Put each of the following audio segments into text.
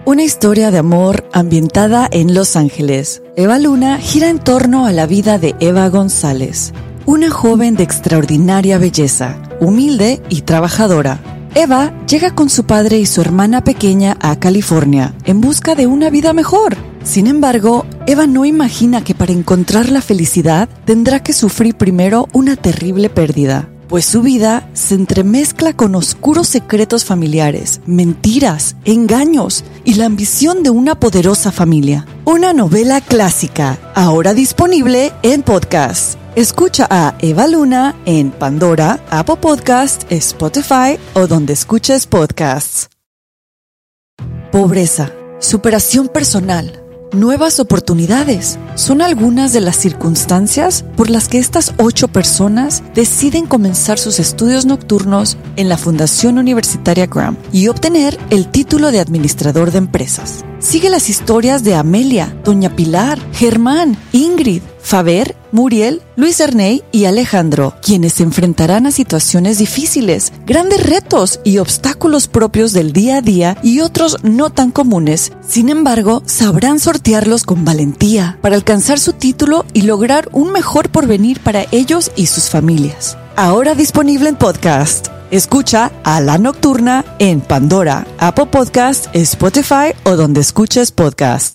Una historia de amor ambientada en Los Ángeles. Eva Luna gira en torno a la vida de Eva González, una joven de extraordinaria belleza, humilde y trabajadora. Eva llega con su padre y su hermana pequeña a California en busca de una vida mejor. Sin embargo, Eva no imagina que para encontrar la felicidad tendrá que sufrir primero una terrible pérdida, pues su vida se entremezcla con oscuros secretos familiares, mentiras, engaños y la ambición de una poderosa familia. Una novela clásica, ahora disponible en podcast. Escucha a Eva Luna en Pandora, Apple Podcast, Spotify o donde escuches podcasts. Pobreza, superación personal, nuevas oportunidades son algunas de las circunstancias por las que estas 8 personas deciden comenzar sus estudios nocturnos en la Fundación Universitaria Graham y obtener el título de administrador de empresas. Sigue las historias de Amelia, Doña Pilar, Germán, Ingrid, Faber, Muriel, Luis Erney y Alejandro, quienes se enfrentarán a situaciones difíciles, grandes retos y obstáculos propios del día a día y otros no tan comunes. Sin embargo, sabrán sortearlos con valentía para alcanzar su título y lograr un mejor porvenir para ellos y sus familias. Ahora disponible en podcast. Escucha a La Nocturna en Pandora, Apple Podcast, Spotify o donde escuches podcast.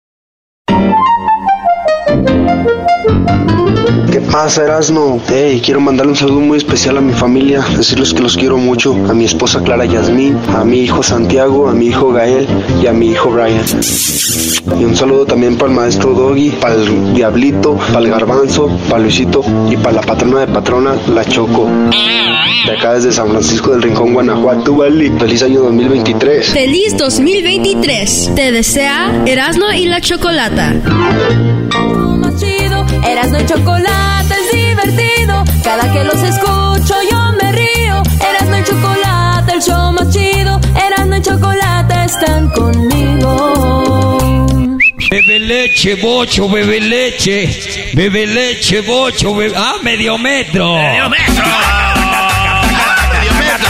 ¿Qué pasa, Erasno? Quiero mandarle un saludo muy especial a mi familia, decirles que los quiero mucho, a mi esposa Clara Yasmín, a mi hijo Santiago, a mi hijo Gael y a mi hijo Brian. Y un saludo también para el maestro Doggy, para el Diablito, para el Garbanzo, para Luisito y para la patrona de patrona, la Choco. De acá desde San Francisco del Rincón, Guanajuato, ¿vale? Feliz año 2023. Feliz 2023. Te desea Erasno y la Chocolata. Erasno y Chocolata es divertido. Cada que los escucho yo me río. Erasno y Chocolata, el show más chido. Erasno y Chocolata están conmigo. Bebe leche, bocho, bebe leche. Bebe leche, bocho, bebe... ¡Ah, medio metro! ¡Medio metro! ¡Medio metro!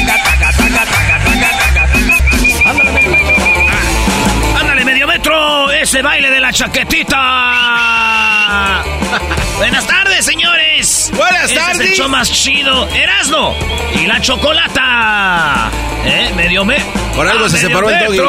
¡Ándale, medio metro! ¡Ese baile de la chaquetita! Buenas tardes, señores. Buenas tardes. Es el show más chido, Erasno y la Chocolata. Medio metro. Por algo se separó el Doggy.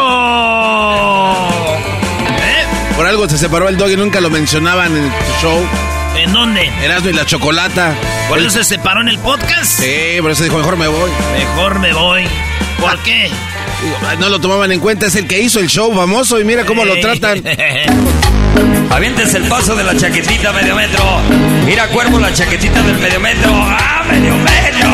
Por algo se separó el Doggy, nunca lo mencionaban en tu show. ¿En dónde? Erasno y la Chocolata. ¿Por eso se separó en el podcast? Sí, por eso dijo, mejor me voy. Mejor me voy. ¿Por qué? No lo tomaban en cuenta, es el que hizo el show famoso y mira cómo lo tratan. Aviéntese el paso de la chaquetita, medio metro. Mira, Cuervo, la chaquetita del medio metro. ¡Ah, medio metro!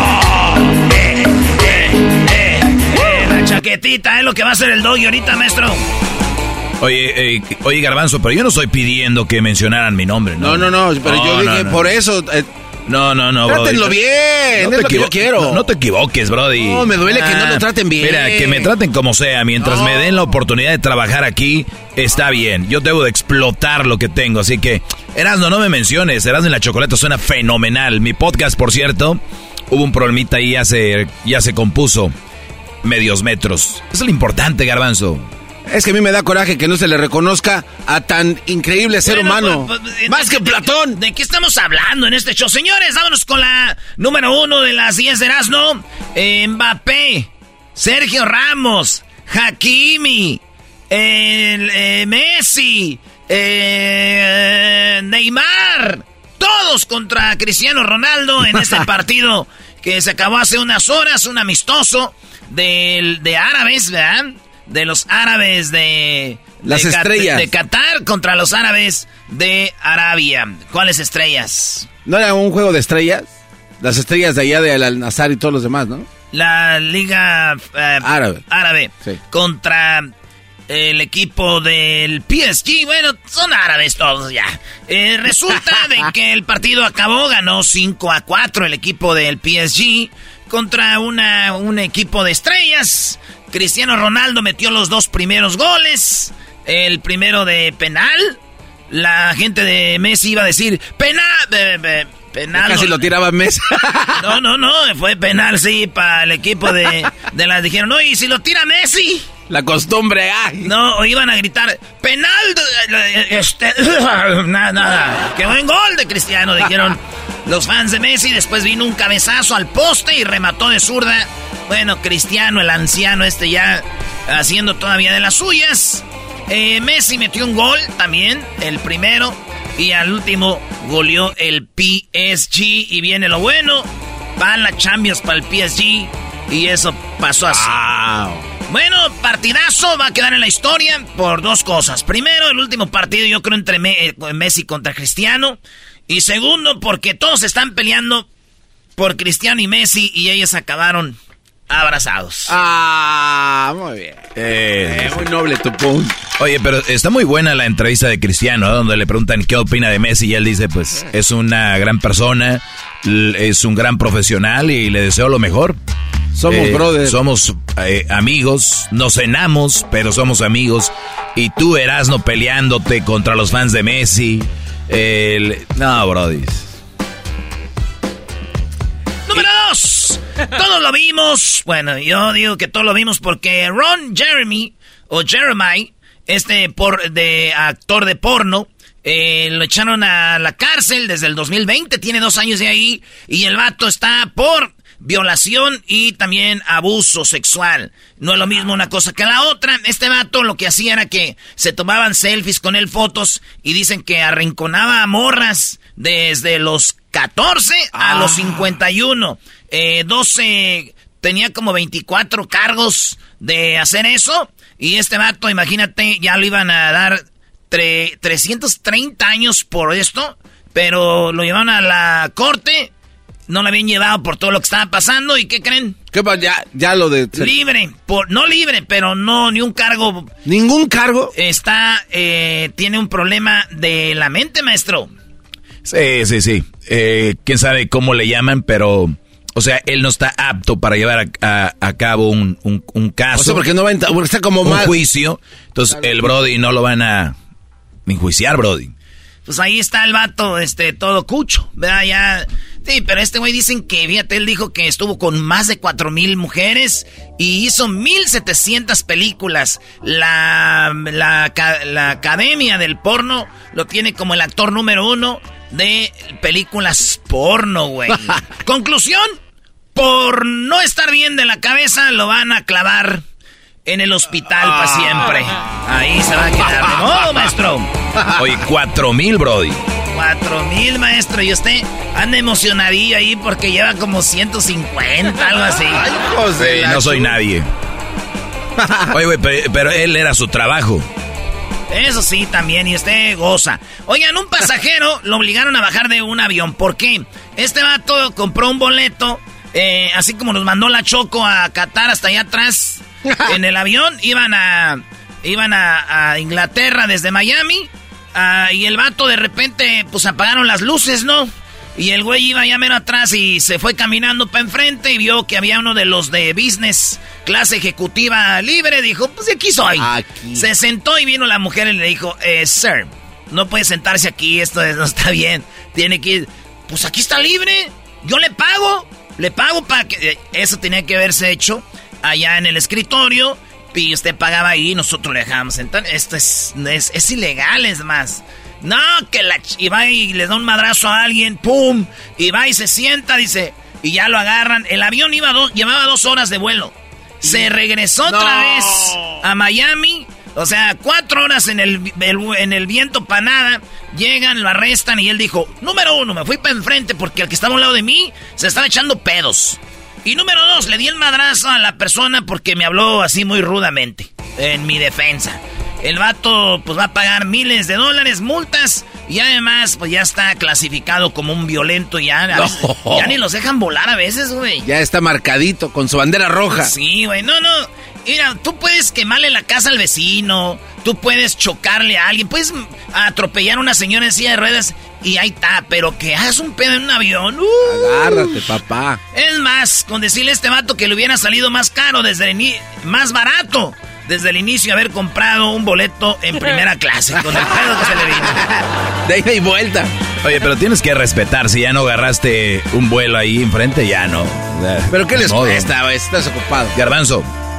La chaquetita es lo que va a hacer el Doggy ahorita, maestro. Oye, Garbanzo, pero yo no estoy pidiendo que mencionaran mi nombre, ¿no? No, pero yo dije por eso... No, trátenlo brody. bien, No es lo que yo quiero. No te equivoques, brody. No, me duele que no lo traten bien. Mira, que me traten como sea, mientras me den la oportunidad de trabajar aquí, está bien. Yo debo de explotar lo que tengo, así que... Erasno, no me menciones, Erasno y la Chocolata suena fenomenal. Mi podcast, por cierto, hubo un problemita ahí, ya se compuso. Medios metros. Eso es lo importante, Garbanzo. Es que a mí me da coraje que no se le reconozca a tan increíble ser humano. Más que Platón. ¿De qué estamos hablando en este show? Señores, vámonos con la número 1 de las 10 de Erasno. Mbappé, Sergio Ramos, Hakimi, Messi, Neymar. Todos contra Cristiano Ronaldo en este partido que se acabó hace unas horas. Un amistoso de árabes, ¿verdad? De los árabes de estrellas de Qatar contra los árabes de Arabia. ¿Cuáles estrellas? ¿No era un juego de estrellas? Las estrellas de allá de Al-Nassr y todos los demás, ¿no? La liga árabe sí. Contra el equipo del PSG. Bueno, son árabes todos ya. Resulta de que el partido acabó, ganó 5-4 el equipo del PSG contra un equipo de estrellas. Cristiano Ronaldo metió los 2 primeros goles. El primero de penal. La gente de Messi iba a decir penal. Casi lo tiraba Messi. No, fue penal, sí, para el equipo de las dijeron, no, y si lo tira Messi. La costumbre, ay. No, o iban a gritar, penal, nada. Qué buen gol de Cristiano, dijeron los fans de Messi. Después vino un cabezazo al poste y remató de zurda. Bueno, Cristiano, el anciano ya haciendo todavía de las suyas. Messi metió un gol también, el primero. Y al último goleó el PSG. Y viene lo bueno, va la Champions para el PSG. Y eso pasó así. Wow. Bueno, partidazo, va a quedar en la historia por dos cosas. Primero, el último partido yo creo entre Messi contra Cristiano. Y segundo, porque todos están peleando por Cristiano y Messi y ellos acabaron abrazados. Muy bien. Muy noble tu punto. Oye, pero está muy buena la entrevista de Cristiano, ¿no? Donde le preguntan qué opina de Messi y él dice, pues, es una gran persona, es un gran profesional y le deseo lo mejor. Somos brothers. Somos amigos, nos cenamos, pero somos amigos. Y tú, Erasno, peleándote contra los fans de Messi. No, brody. Número 2. Todos lo vimos. Bueno, yo digo que todos lo vimos porque Ron Jeremy, de actor de porno, lo echaron a la cárcel desde el 2020. Tiene 2 años de ahí. Y el vato está por violación y también abuso sexual. No es lo mismo una cosa que la otra. Este vato lo que hacía era que se tomaban selfies con él, fotos, y dicen que arrinconaba a morras desde los 14 a los 51. 12, tenía como 24 cargos de hacer eso. Y este vato, imagínate, ya le iban a dar 330 años por esto, pero lo llevaron a la corte. No lo habían llevado por todo lo que estaba pasando. ¿Y qué creen? ¿Qué pasa? Ya lo de... Libre. No libre, pero no, ni un cargo. ¿Ningún cargo? Tiene un problema de la mente, maestro. Sí. Quién sabe cómo le llaman, pero... O sea, él no está apto para llevar a cabo un caso. O sea, porque no va a entrar, porque está como un juicio. Entonces, el brody no lo van a enjuiciar, brody. Pues ahí está el vato, todo cucho, ¿verdad? Ya... Sí, pero este güey dicen que, fíjate, él dijo que estuvo con más de 4,000 mujeres y hizo 1,700 películas. La Academia del Porno lo tiene como el actor número 1 de películas porno, güey. Conclusión, por no estar bien de la cabeza, lo van a clavar en el hospital para siempre. Ahí se va a quedar de modo, maestro. Oye, 4,000, brody. 4,000, maestro, y usted anda emocionadillo ahí porque lleva como 150, algo así. Ay, José, no soy nadie. Oye, güey, pero él era su trabajo. Eso sí, también, y usted goza. Oigan, un pasajero lo obligaron a bajar de un avión. ¿Por qué? Este vato compró un boleto, así como nos mandó la Choco a Qatar hasta allá atrás. En el avión iban a Inglaterra desde Miami. Y el vato de repente, pues apagaron las luces, ¿no? Y el güey iba ya mero atrás y se fue caminando para enfrente y vio que había uno de los de business, clase ejecutiva libre. Dijo, pues de aquí soy. Aquí. Se sentó y vino la mujer y le dijo, sir, no puede sentarse aquí, esto no está bien. Tiene que ir, pues aquí está libre, yo le pago para que... Eso tenía que haberse hecho allá en el escritorio. Y usted pagaba ahí y nosotros le dejábamos sentar. Esto es ilegal, es más. No, que y va y le da un madrazo a alguien, ¡pum! Y va y se sienta, dice, y ya lo agarran. El avión llevaba 2 horas de vuelo. Se regresó otra vez a Miami. O sea, 4 horas en el viento para nada. Llegan, lo arrestan y él dijo, número 1, me fui para enfrente porque el que estaba a un lado de mí se estaba echando pedos. Y número 2, le di el madrazo a la persona porque me habló así muy rudamente, en mi defensa. El vato pues va a pagar miles de dólares, multas, y además pues ya está clasificado como un violento ya. Ya ni los dejan volar a veces, güey. Ya está marcadito con su bandera roja. Sí, güey, no. Mira, tú puedes quemarle la casa al vecino, tú puedes chocarle a alguien, puedes atropellar a una señora en silla de ruedas y ahí está, pero que hagas un pedo en un avión. Agárrate, papá. Es más, con decirle a este vato que le hubiera salido más caro más barato desde el inicio haber comprado un boleto en primera clase, con el pedo que se le vino. De ida y vuelta. Oye, pero tienes que respetar, si ya no agarraste un vuelo ahí enfrente, ya no. ¿Pero qué les cuesta, güey? Estás ocupado. Garbanzo.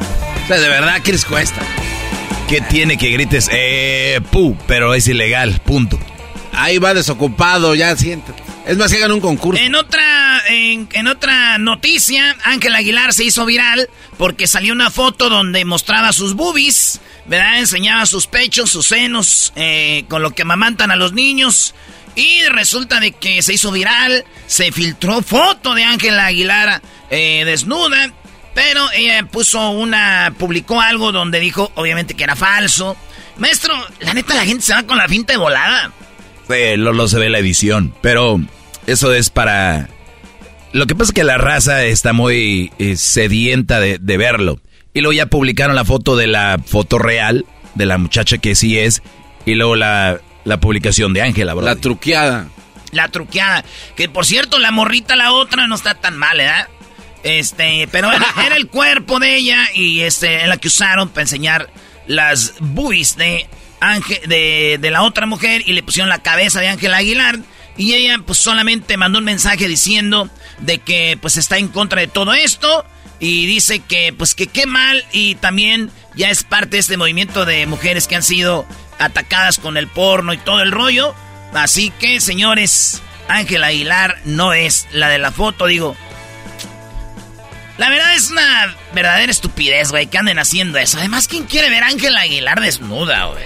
O sea, de verdad, ¿qué les cuesta? ¿Qué tiene que grites? Pero es ilegal, punto. Ahí va desocupado, ya siéntate. Es más, que hagan un concurso. En otra noticia, Ángel Aguilar se hizo viral porque salió una foto donde mostraba sus boobies, ¿verdad? Enseñaba sus pechos, sus senos, con lo que amamantan a los niños. Y resulta de que se hizo viral, se filtró foto de Ángel Aguilar desnuda, pero ella publicó algo donde dijo, obviamente, que era falso. Maestro, la neta, la gente se va con la finta de volada. Lo se ve la edición, pero eso es para... Lo que pasa es que la raza está muy sedienta de verlo. Y luego ya publicaron la foto de la foto real, de la muchacha que sí es, y luego la publicación de Ángela, bro. La truqueada. La truqueada. Que, por cierto, la morrita, la otra, no está tan mal, ¿verdad? Pero era el cuerpo de ella y en la que usaron para enseñar las boobies de la otra mujer, y le pusieron la cabeza de Ángel Aguilar, y ella pues solamente mandó un mensaje diciendo de que pues está en contra de todo esto, y dice que pues que qué mal, y también ya es parte de este movimiento de mujeres que han sido atacadas con el porno y todo el rollo. Así que, señores, Ángel Aguilar no es la de la foto, digo. La verdad es una verdadera estupidez, güey, que anden haciendo eso. Además, ¿quién quiere ver a Ángela Aguilar desnuda, güey?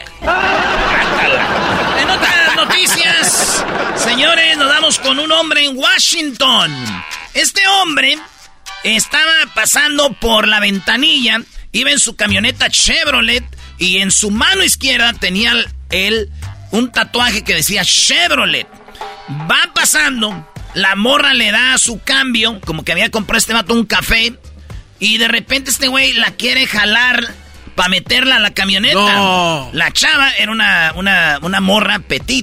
En otras noticias, señores, nos damos con un hombre en Washington. Este hombre estaba pasando por la ventanilla, iba en su camioneta Chevrolet, y en su mano izquierda tenía él un tatuaje que decía Chevrolet. Va pasando... La morra le da su cambio, como que había comprado este vato un café, y de repente este güey la quiere jalar para meterla a la camioneta. No. La chava era una morra petit,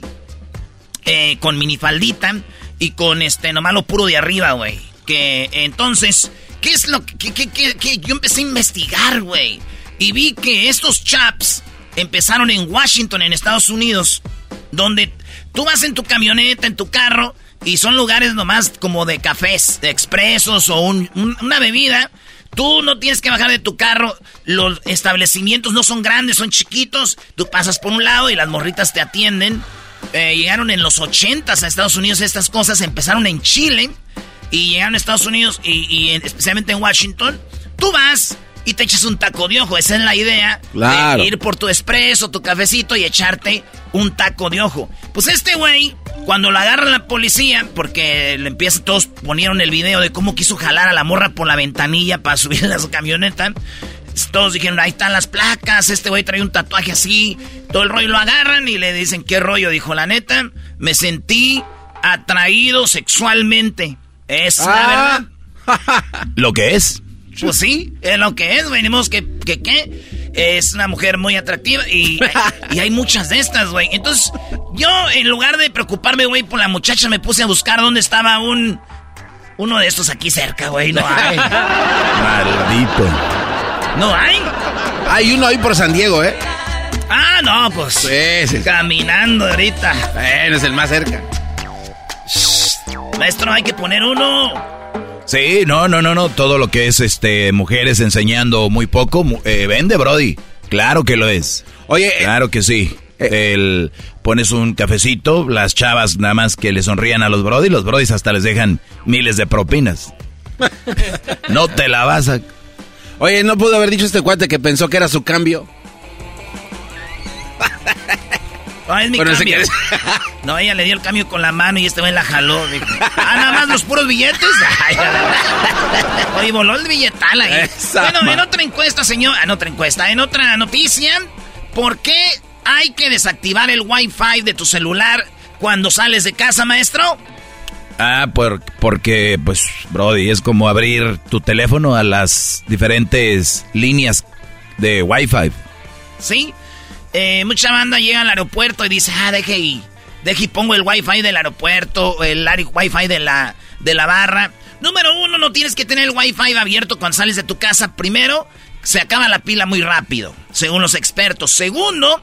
con minifaldita y con nomás lo puro de arriba, güey. Que entonces, ¿qué es lo que yo empecé a investigar, güey? Y vi que estos chaps empezaron en Washington, en Estados Unidos, donde tú vas en tu camioneta, en tu carro, y son lugares nomás como de cafés, de expresos o una bebida. Tú no tienes que bajar de tu carro. Los establecimientos no son grandes, son chiquitos. Tú pasas por un lado y las morritas te atienden. Llegaron en los 80s a Estados Unidos estas cosas. Empezaron en Chile y llegaron a Estados Unidos y especialmente en Washington. Tú vas y te echas un taco de ojo. Esa es la idea. Claro. De ir por tu espresso, tu cafecito y echarte un taco de ojo. Pues este güey, cuando lo agarra la policía, porque todos ponieron el video de cómo quiso jalar a la morra por la ventanilla para subirla a su camioneta. Todos dijeron, ahí están las placas, este güey trae un tatuaje así, todo el rollo. Lo agarran y le dicen, ¿qué rollo? Dijo, la neta, me sentí atraído sexualmente. Es la verdad. ¿Lo que es? Pues sí, es lo que es, güey. Venimos que es una mujer muy atractiva y hay muchas de estas, güey. Entonces, yo en lugar de preocuparme, güey, por la muchacha, me puse a buscar dónde estaba uno de estos aquí cerca, güey. No hay. Maldito. ¿No hay? Hay uno ahí por San Diego, ¿eh? Ah, no, pues. Sí. Caminando ahorita. Bueno, es el más cerca. Maestro, hay que poner uno. Sí, no. Todo lo que es mujeres enseñando muy poco, vende, brody. Claro que lo es. Oye, claro que sí. Pones un cafecito, las chavas nada más que le sonrían a los brody, los brodis hasta les dejan miles de propinas. No te la vas a... Oye, ¿no pudo haber dicho este cuate que pensó que era su cambio? No, es mi cambio. No, ella le dio el cambio con la mano y este güey la jaló. Dijo, nada más los puros billetes. Oye, voló el billetal ahí. Bueno, en otra encuesta, señor. En otra noticia, ¿por qué hay que desactivar el Wi-Fi de tu celular cuando sales de casa, maestro? Porque, pues, brody, es como abrir tu teléfono a las diferentes líneas de Wi-Fi. Sí. Mucha banda llega al aeropuerto y dice, deje y pongo el Wi-Fi del aeropuerto, el Wi-Fi de la barra. Número 1, no tienes que tener el Wi-Fi abierto cuando sales de tu casa. Primero, se acaba la pila muy rápido, según los expertos. Segundo,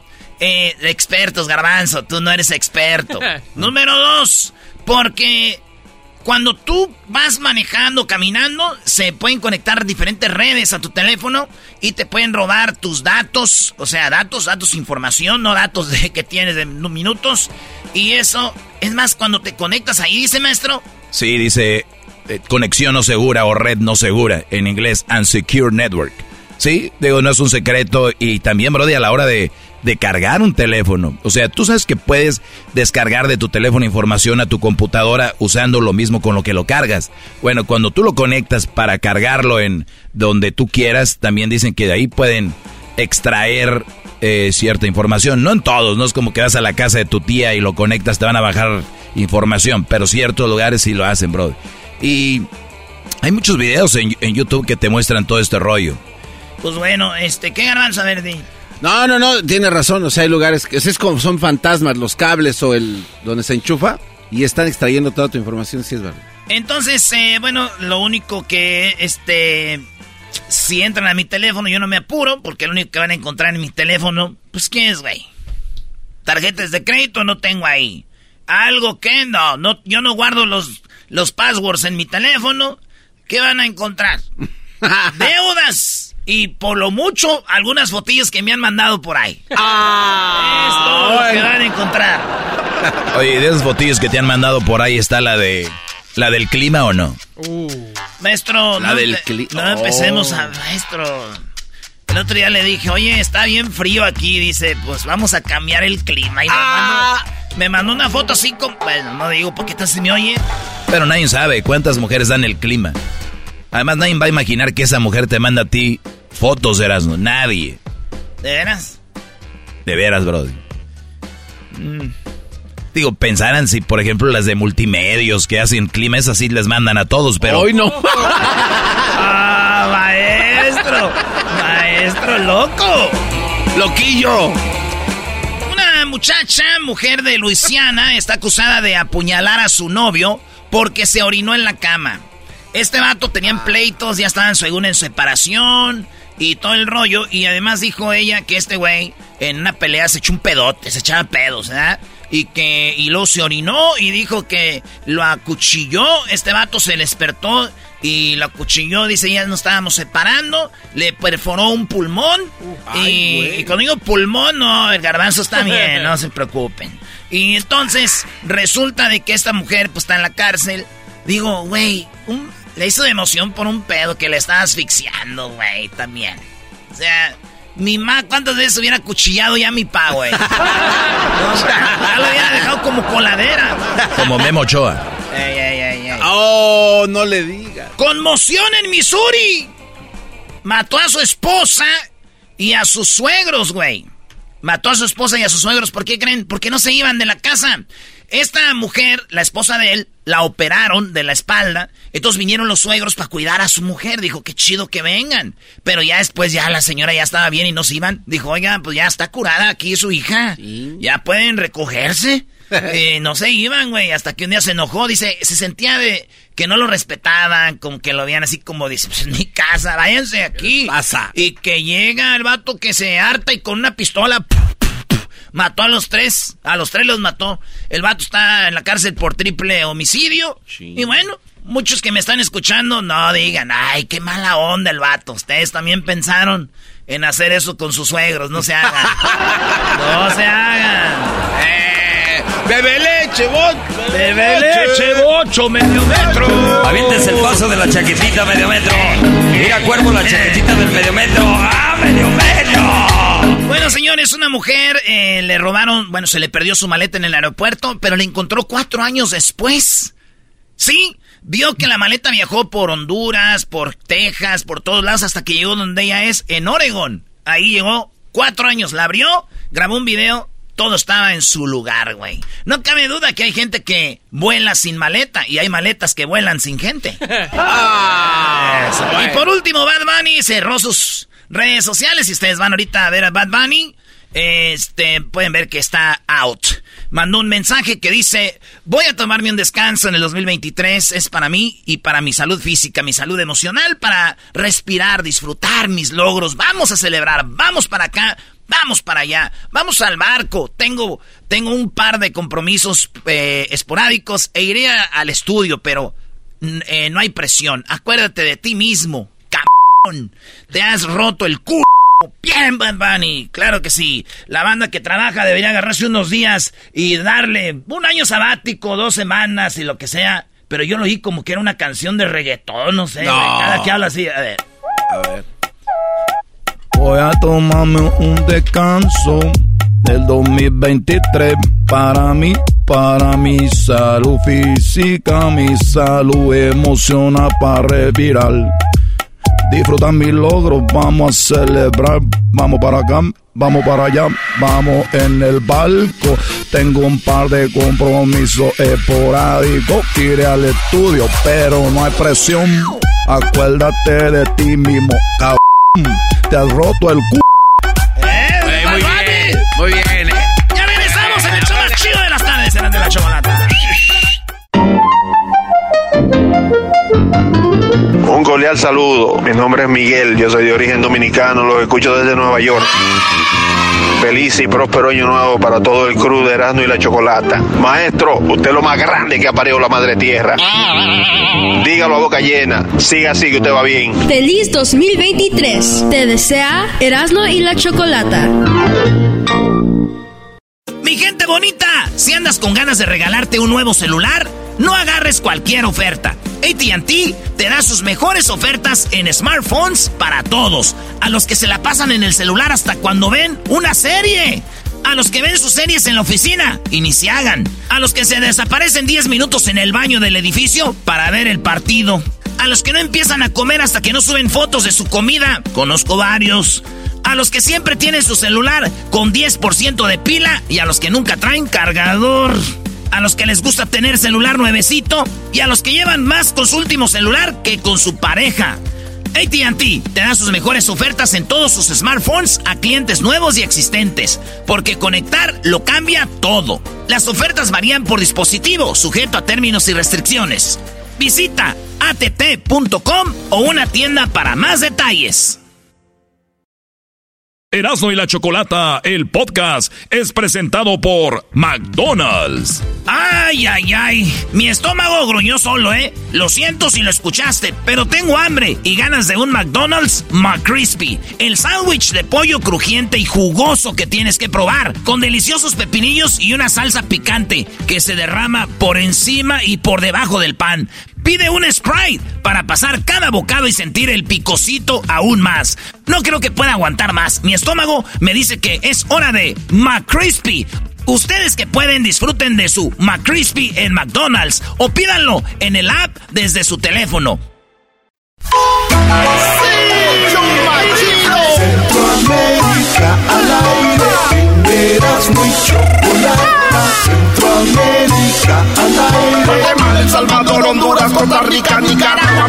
expertos, Garbanzo, tú no eres experto. Número 2, porque Cuando tú vas manejando, caminando, se pueden conectar diferentes redes a tu teléfono y te pueden robar tus datos, o sea, datos, información, no datos de que tienes de minutos. Y eso, es más, cuando te conectas ahí, dice maestro. Sí, dice conexión no segura o red no segura, en inglés, unsecure network. Sí, digo, no es un secreto. Y también, brody, a la hora de cargar un teléfono. O sea, tú sabes que puedes descargar de tu teléfono información a tu computadora usando lo mismo con lo que lo cargas. Bueno, cuando tú lo conectas para cargarlo en donde tú quieras, también dicen que de ahí pueden extraer cierta información. No en todos, no es como que vas a la casa de tu tía y lo conectas, te van a bajar información, pero ciertos lugares sí lo hacen, brody. Y hay muchos videos en YouTube que te muestran todo este rollo. Pues bueno, ¿qué Garbanzo? A ver, No, tiene razón, o sea, hay lugares que es como son fantasmas, los cables o donde se enchufa y están extrayendo toda tu información, sí es verdad. Entonces, bueno, lo único que, si entran a mi teléfono, yo no me apuro, porque lo único que van a encontrar en mi teléfono, pues, ¿qué es, güey? Tarjetas de crédito no tengo ahí. Algo que no, yo no guardo los passwords en mi teléfono. ¿Qué van a encontrar? Deudas. Y por lo mucho, algunas fotillos que me han mandado por ahí. Es todo lo que van a encontrar. Oye, de esas fotillos que te han mandado por ahí, ¿está la del clima o no? Maestro, no empecemos a... Maestro, el otro día le dije, oye, está bien frío aquí. Dice, pues vamos a cambiar el clima. Y me mandó una foto así como... Bueno, no digo porque se me oye. Pero nadie sabe cuántas mujeres dan el clima. Además, nadie va a imaginar que esa mujer te manda a ti fotos, Erasmo. Nadie. ¿De veras? De veras, brody. Digo, pensaran si, por ejemplo, las de multimedios que hacen clima, esas sí les mandan a todos, pero... ¡Hoy no! ¡Maestro loco! ¡Loquillo! Una mujer de Luisiana, está acusada de apuñalar a su novio porque se orinó en la cama. Este vato tenían pleitos, ya estaban según en separación y todo el rollo. Y además dijo ella que este güey en una pelea se echó un pedote, se echaba pedos, ¿verdad? Y luego se orinó y dijo que lo acuchilló. Este vato se despertó y lo acuchilló, dice, ya nos estábamos separando. Le perforó un pulmón. Y cuando digo pulmón, no, el Garbanzo está bien, no se preocupen. Y entonces resulta de que esta mujer pues está en la cárcel. Digo, güey, le hizo de emoción por un pedo que le estaba asfixiando, güey, también. O sea, mi mamá, ¿cuántas veces hubiera cuchillado ya mi pa, güey? Ya lo hubiera dejado como coladera. Como Memo Ochoa. Ey. Oh, no le digas. Conmoción en Missouri. Mató a su esposa y a sus suegros, güey. Mató a su esposa y a sus suegros. ¿Por qué creen? Porque no se iban de la casa. Esta mujer, la esposa de él, la operaron de la espalda. Entonces vinieron los suegros para cuidar a su mujer. Dijo, qué chido que vengan. Pero ya después, ya la señora ya estaba bien y no se iban. Dijo, oiga, pues ya está curada aquí su hija. ¿Sí? Ya pueden recogerse. No se iban, güey. Hasta que un día se enojó. Dice, se sentía de que no lo respetaban. Como que lo veían así como, dice, pues en mi casa, váyanse aquí. Pasa. Y que llega el vato que se harta y con una pistola... Mató a los tres los mató. El vato está en la cárcel por triple homicidio. Sí. Y bueno, muchos que me están escuchando, no digan, ay, qué mala onda el vato. Ustedes también pensaron en hacer eso con sus suegros, no se hagan. No se hagan. Bebe leche, bocho, medio metro. Aviéntese el paso de la chaquetita, medio metro. Mira, Cuervo, la chaquetita del medio metro. ¡Ah, medio metro! Bueno, señores, una mujer le robaron, bueno, se le perdió su maleta en el aeropuerto, pero la encontró 4 años después. Sí, vio que la maleta viajó por Honduras, por Texas, por todos lados, hasta que llegó donde ella es, en Oregon. Ahí llegó 4 años, la abrió, grabó un video, todo estaba en su lugar, güey. No cabe duda que hay gente que vuela sin maleta y hay maletas que vuelan sin gente. Y por último, Bad Bunny cerró sus redes sociales. Si ustedes van ahorita a ver a Bad Bunny, pueden ver que está out. Mandó un mensaje que dice, voy a tomarme un descanso en el 2023, es para mí y para mi salud física, mi salud emocional, para respirar, disfrutar mis logros, vamos a celebrar, vamos para acá, Vamos para allá, vamos al barco. Tengo un par de compromisos esporádicos e iré al estudio, pero no hay presión. Acuérdate de ti mismo, cabrón. Te has roto el culo. Bien, Bad Bunny, claro que sí. La banda que trabaja debería agarrarse unos días y darle un año sabático, 2 semanas y lo que sea. Pero yo lo oí como que era una canción de reggaetón, no sé. No. Cada que habla así, a ver. Voy a tomarme un descanso del 2023 para mi salud física, mi salud emocional para respirar. Disfrutar mis logros, vamos a celebrar, vamos para acá, vamos para allá, vamos en el barco. Tengo un par de compromisos esporádicos, iré al estudio, pero no hay presión. Acuérdate de ti mismo, cabrón. Te has roto el culo. Muy bien, Ya regresamos en el show más chido de las tardes, en el de la chocolata. Un cordial saludo, mi nombre es Miguel, yo soy de origen dominicano, los escucho desde Nueva York. Feliz y próspero año nuevo para todo el crew de Erasmo y la Chocolata. Maestro, usted es lo más grande que ha parido la madre tierra. Dígalo a boca llena, siga así que usted va bien. Feliz 2023, te desea Erasmo y la Chocolata. Mi gente bonita, si andas con ganas de regalarte un nuevo celular, no agarres cualquier oferta. AT&T te da sus mejores ofertas en smartphones para todos. A los que se la pasan en el celular hasta cuando ven una serie. A los que ven sus series en la oficina y ni se hagan. A los que se desaparecen 10 minutos en el baño del edificio para ver el partido. A los que no empiezan a comer hasta que no suben fotos de su comida. Conozco varios. A los que siempre tienen su celular con 10% de pila y a los que nunca traen cargador. A los que les gusta tener celular nuevecito y a los que llevan más con su último celular que con su pareja. AT&T te da sus mejores ofertas en todos sus smartphones a clientes nuevos y existentes, porque conectar lo cambia todo. Las ofertas varían por dispositivo, sujeto a términos y restricciones. Visita att.com o una tienda para más detalles. Erasmo y la Chocolata, el podcast, es presentado por McDonald's. Ay, ay, ay. Mi estómago gruñó solo, ¿eh? Lo siento si lo escuchaste, pero tengo hambre y ganas de un McDonald's McCrispy. El sándwich de pollo crujiente y jugoso que tienes que probar, con deliciosos pepinillos y una salsa picante que se derrama por encima y por debajo del pan. Pide un Sprite para pasar cada bocado y sentir el picocito aún más. No creo que pueda aguantar más. Mi estómago me dice que es hora de McCrispy. Ustedes que pueden, disfruten de su McCrispy en McDonald's o pídanlo en el app desde su teléfono. Centroamérica al aire, Erasmo y Chocolata. Centroamérica al aire, Guatemala, El Salvador, Honduras, Costa Rica, Nicaragua.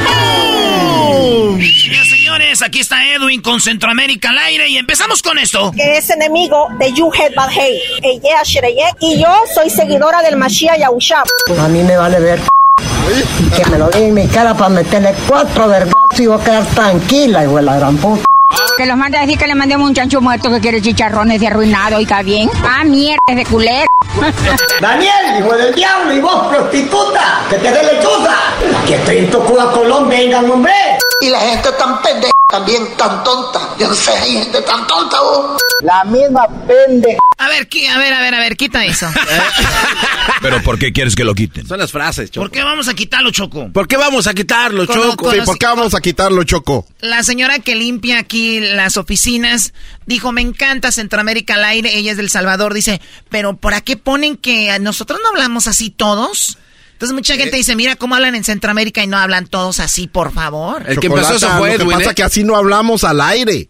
Señores, aquí está Edwin con Centroamérica al aire y empezamos con esto. Que es enemigo de You Head Bad Hate. Y yo soy seguidora del Mashiach Yahushua. A mí me vale ver que me lo diga en mi cara para meterle 4 vergazos y voy a quedar tranquila, hijo de la gran puta. Que los manda a decir que le mandé a un chancho muerto que quiere chicharrones de arruinado, oiga bien. Ah, mierda, de culero. Daniel, hijo del diablo, y vos, prostituta, que te dé lechuza. Aquí estoy en Tocuba, Colombia, vengan, hombre. Y la gente tan pendeja, también tan tonta. Yo no sé, hay gente tan tonta, vos. La misma pendeja. A ver, quita eso. ¿Pero por qué quieres que lo quiten? Son las frases, Choco. ¿Por qué vamos a quitarlo, Choco? ¿Por qué vamos a quitarlo, Choco? Sí, ¿por qué vamos a quitarlo, Choco? La señora que limpia aquí las oficinas dijo, me encanta Centroamérica al aire, ella es del Salvador, dice, pero ¿por qué ponen que nosotros no hablamos así todos? Entonces mucha gente dice, mira cómo hablan en Centroamérica y no hablan todos así, por favor. El que empezó eso fue Edwin. Lo que pasa es que así no hablamos al aire.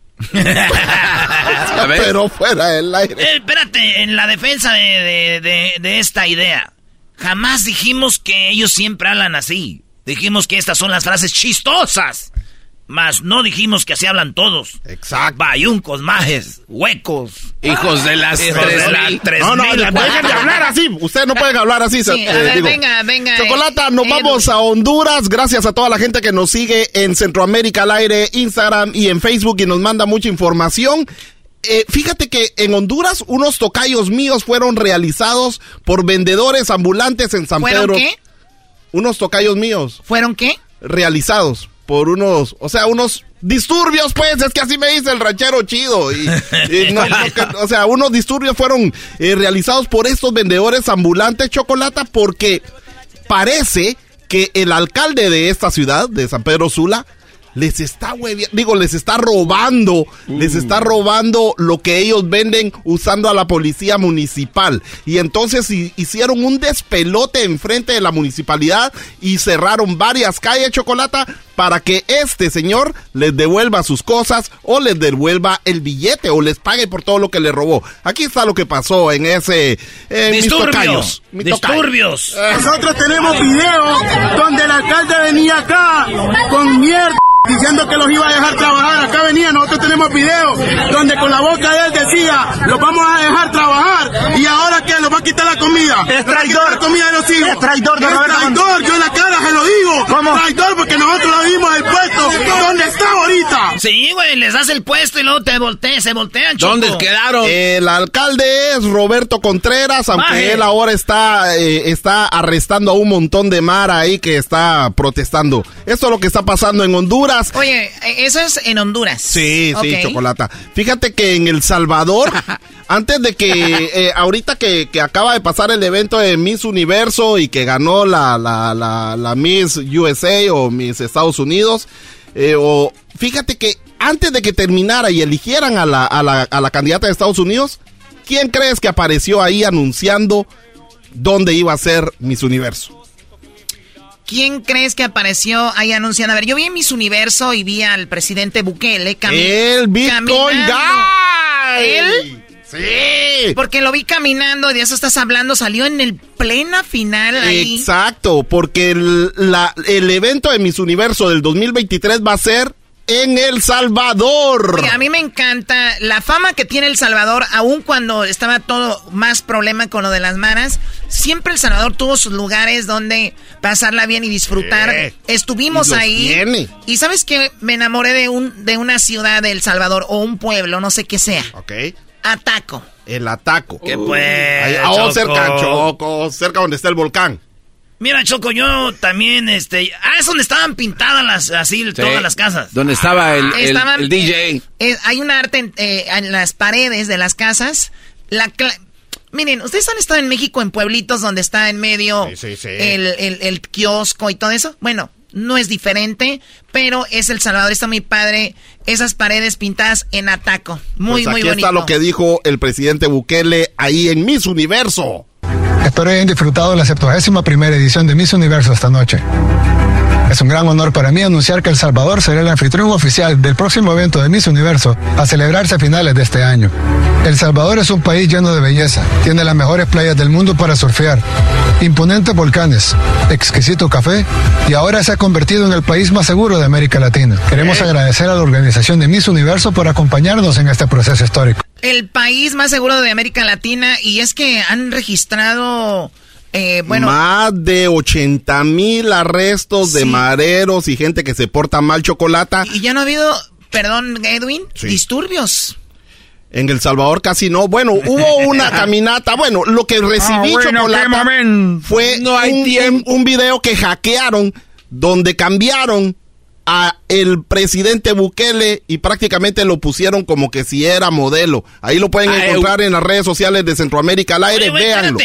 Pero fuera del aire. Espérate, en la defensa de esta idea, jamás dijimos que ellos siempre hablan así. Dijimos que estas son las frases chistosas. Mas no dijimos que así hablan todos. Exacto. Bayuncos, majes, huecos. Hijos de las 3,000. No, dejen de hablar así. Ustedes no pueden hablar así. Sí, a ver, venga. Chocolata, nos vamos a Honduras. Gracias a toda la gente que nos sigue en Centroamérica al aire, Instagram y en Facebook y nos manda mucha información. fíjate que en Honduras unos tocayos míos fueron realizados por vendedores ambulantes en San Pedro. ¿Fueron qué? Unos tocayos míos. ¿Fueron qué? Realizados por unos disturbios, pues, es que así me dice el ranchero chido. Unos disturbios fueron realizados por estos vendedores ambulantes, Chocolata, porque parece que el alcalde de esta ciudad, de San Pedro Sula, les está robando lo que ellos venden usando a la policía municipal. Y entonces hicieron un despelote enfrente de la municipalidad y cerraron varias calles, Chocolata, para que este señor les devuelva sus cosas o les devuelva el billete o les pague por todo lo que le robó. Aquí está lo que pasó en ese... Disturbios. Nosotros tenemos videos donde el alcalde venía acá con mierda diciendo que los iba a dejar trabajar. Acá venía, nosotros tenemos videos donde con la boca de él decía, los vamos a dejar trabajar, y ahora que nos va a quitar la comida. Es traidor. La comida de los hijos. Es traidor, yo en la cara se lo digo. ¿Cómo? Traidor, porque nosotros lo dimos el puesto donde está ahorita. Sí, güey, les das el puesto y luego se voltean, Choco. ¿Dónde quedaron? El alcalde es Roberto Contreras, aunque él ahora está arrestando a un montón de mara ahí que está protestando. Esto es lo que está pasando en Honduras. Oye, eso es en Honduras. Sí, Chocolata. Fíjate que en El Salvador, antes de que, ahorita que acaba de pasar el evento de Miss Universo y que ganó la Miss USA o Miss Estados Unidos, fíjate que antes de que terminara y eligieran a la candidata de Estados Unidos, ¿quién crees que apareció ahí anunciando dónde iba a ser Miss Universo? ¿Quién crees que apareció ahí anunciando? A ver, yo vi en Miss Universo y vi al presidente Bukele ¡el Bitcoin Guy! ¿Él? Sí. Porque lo vi caminando, y de eso estás hablando, salió en el plena final ahí. Exacto, porque el evento de Miss Universo del 2023 va a ser en El Salvador. Oye, a mí me encanta la fama que tiene El Salvador, aun cuando estaba todo más problema con lo de las maras. Siempre El Salvador tuvo sus lugares donde pasarla bien y disfrutar. Estuvimos ahí. Y ¿sabes qué? Me enamoré de una ciudad de El Salvador, o un pueblo, no sé qué sea. Ok. Ataco. El Ataco. ¿Qué pues? Cerca donde está el volcán. Mira, Choco, yo también, es donde estaban pintadas todas las casas. Donde estaba el DJ. Hay un arte en las paredes de las casas. Miren, ustedes han estado en México en pueblitos donde está en medio el kiosco y todo eso. Bueno, no es diferente, pero es El Salvador, está muy padre. Esas paredes pintadas en Ataco. Muy bonito. Aquí está lo que dijo el presidente Bukele ahí en Miss Universo. Espero hayan disfrutado la 71ª edición de Miss Universo esta noche. Es un gran honor para mí anunciar que El Salvador será el anfitrión oficial del próximo evento de Miss Universo a celebrarse a finales de este año. El Salvador es un país lleno de belleza, tiene las mejores playas del mundo para surfear, imponentes volcanes, exquisito café y ahora se ha convertido en el país más seguro de América Latina. Queremos agradecer a la organización de Miss Universo por acompañarnos en este proceso histórico. El país más seguro de América Latina, y es que han registrado... más de 80,000 arrestos de mareros y gente que se porta mal, Chocolata. Y ya no ha habido, perdón, Edwin, disturbios. En El Salvador casi no. Bueno, hubo una caminata. Bueno, lo que recibí, Chocolata, fue un video que hackearon donde cambiaron a el presidente Bukele y prácticamente lo pusieron como que si era modelo. Ahí lo pueden encontrar en las redes sociales de Centroamérica al Aire. Véanlo.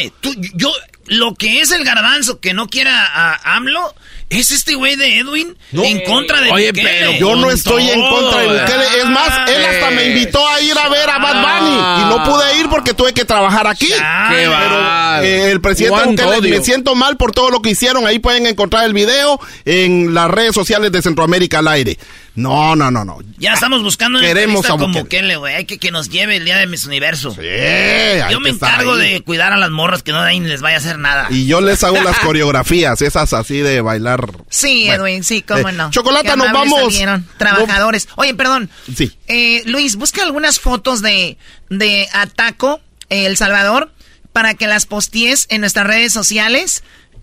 Lo que es el garbanzo que no quiera a AMLO es este güey de Edwin en contra de Bukele. Pero yo no estoy en contra de Bukele. Es más, él hasta me invitó a ir a ver a Bad Bunny y no pude ir porque tuve que trabajar aquí. Pero el presidente Bukele, me siento mal por todo lo que hicieron. Ahí pueden encontrar el video en las redes sociales de Centroamérica al Aire. No. Ya estamos buscando una entrevista con Bukele, güey. Hay que nos lleve el día de Miss Universo. Sí, yo me encargo de cuidar a las morras, que no les vaya a hacer nada. Y yo les hago las coreografías, esas así de bailar. Sí, bueno. Edwin, sí, cómo no. Chocolata, nos vamos. Salieron, trabajadores. Oye, perdón. Sí. Luis, busca algunas fotos de Ataco, El Salvador, para que las postees en nuestras redes sociales.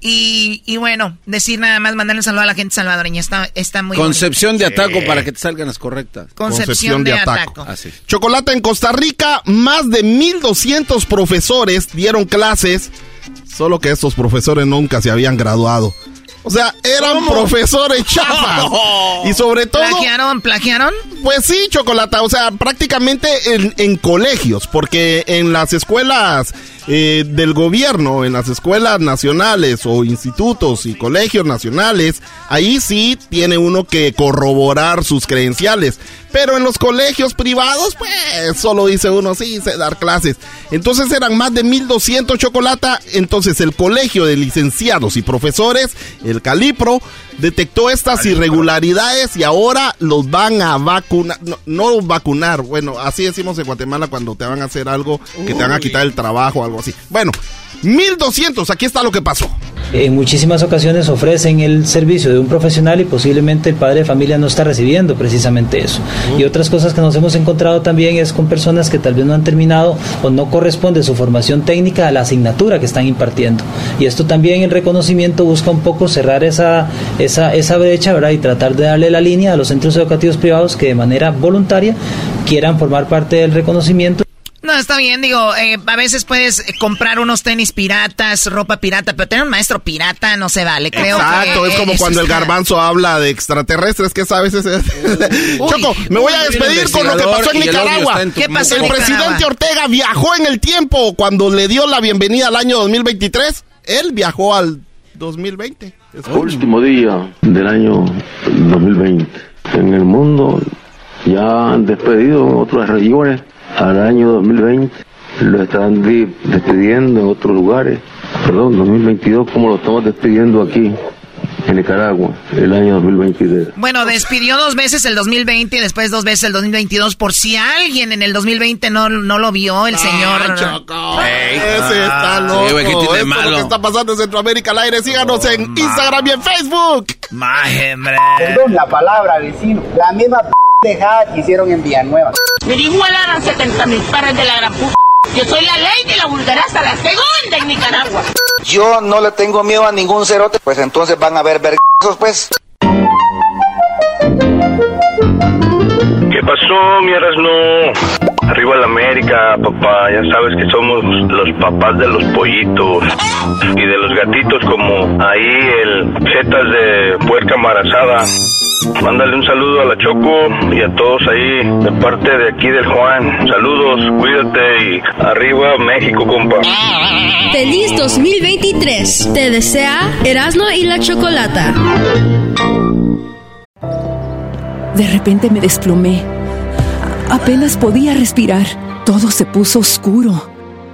Y bueno, decir nada más, mandarle un saludo a la gente salvadoreña. Está muy Concepción bonito. de Ataco para que te salgan las correctas. Concepción de Ataco. Así. Chocolate, en Costa Rica, más de 1,200 profesores dieron clases, solo que estos profesores nunca se habían graduado. O sea, eran profesores chafas. Y sobre todo... ¿Plagiaron? Pues sí, Chocolata. O sea, prácticamente en colegios. Porque en las escuelas del gobierno, en las escuelas nacionales o institutos y colegios nacionales, ahí sí tiene uno que corroborar sus credenciales. Pero en los colegios privados, pues, solo dice uno, sí, sé dar clases. Entonces eran más de 1,200, Chocolata. Entonces el Colegio de Licenciados y Profesores, el Calipro, detectó estas irregularidades y ahora los van a vacunar. No vacunar, bueno, así decimos en Guatemala cuando te van a hacer algo, que te van a quitar el trabajo o algo así. Bueno, 1,200, aquí está lo que pasó. En muchísimas ocasiones ofrecen el servicio de un profesional y posiblemente el padre de familia no está recibiendo precisamente eso. Y otras cosas que nos hemos encontrado también es con personas que tal vez no han terminado o no corresponde su formación técnica a la asignatura que están impartiendo. Y esto también, el reconocimiento, busca un poco cerrar esa brecha, ¿verdad? Y tratar de darle la línea a los centros educativos privados que de manera voluntaria quieran formar parte del reconocimiento. No, está bien, digo, a veces puedes comprar unos tenis piratas, ropa pirata, pero tener un maestro pirata no se vale, creo. Exacto, es como cuando el Garbanzo habla de extraterrestres, que sabes Choco, me voy a despedir con lo que pasó en Nicaragua. ¿Qué pasó? El presidente Ortega viajó en el tiempo cuando le dio la bienvenida al año 2023. Él viajó al 2020. Último día del año 2020. En el mundo ya han despedido otras regiones. Al año 2020 lo están despidiendo en otros lugares. 2022 como lo estamos despidiendo aquí en Nicaragua, el año 2023. Bueno, despidió 2 veces el 2020 y después 2 veces el 2022, por si alguien en el 2020 no lo vio, el señor. Choco. Ese está loco. Sí, esto es lo que está pasando en Centroamérica al aire. Síganos en Instagram y en Facebook. Perdón la palabra, vecino. La misma dejada que hicieron en Villanueva. Me igualaran 70,000 pares de la gran puta. Yo soy la ley de la vulgaraza, la segunda en Nicaragua. Yo no le tengo miedo a ningún cerote, pues entonces van a haber vergazos, pues. ¿Qué pasó, mi Erasno? Arriba la América, papá. Ya sabes que somos los papás de los pollitos y de los gatitos, como ahí el Zetas de puerca embarazada. Mándale un saludo a la Choco y a todos ahí de parte de aquí del Juan. Saludos, cuídate y arriba México, compa. Feliz 2023. Te desea Erasmo y la Chocolata. De repente me desplomé. Apenas podía respirar. Todo se puso oscuro.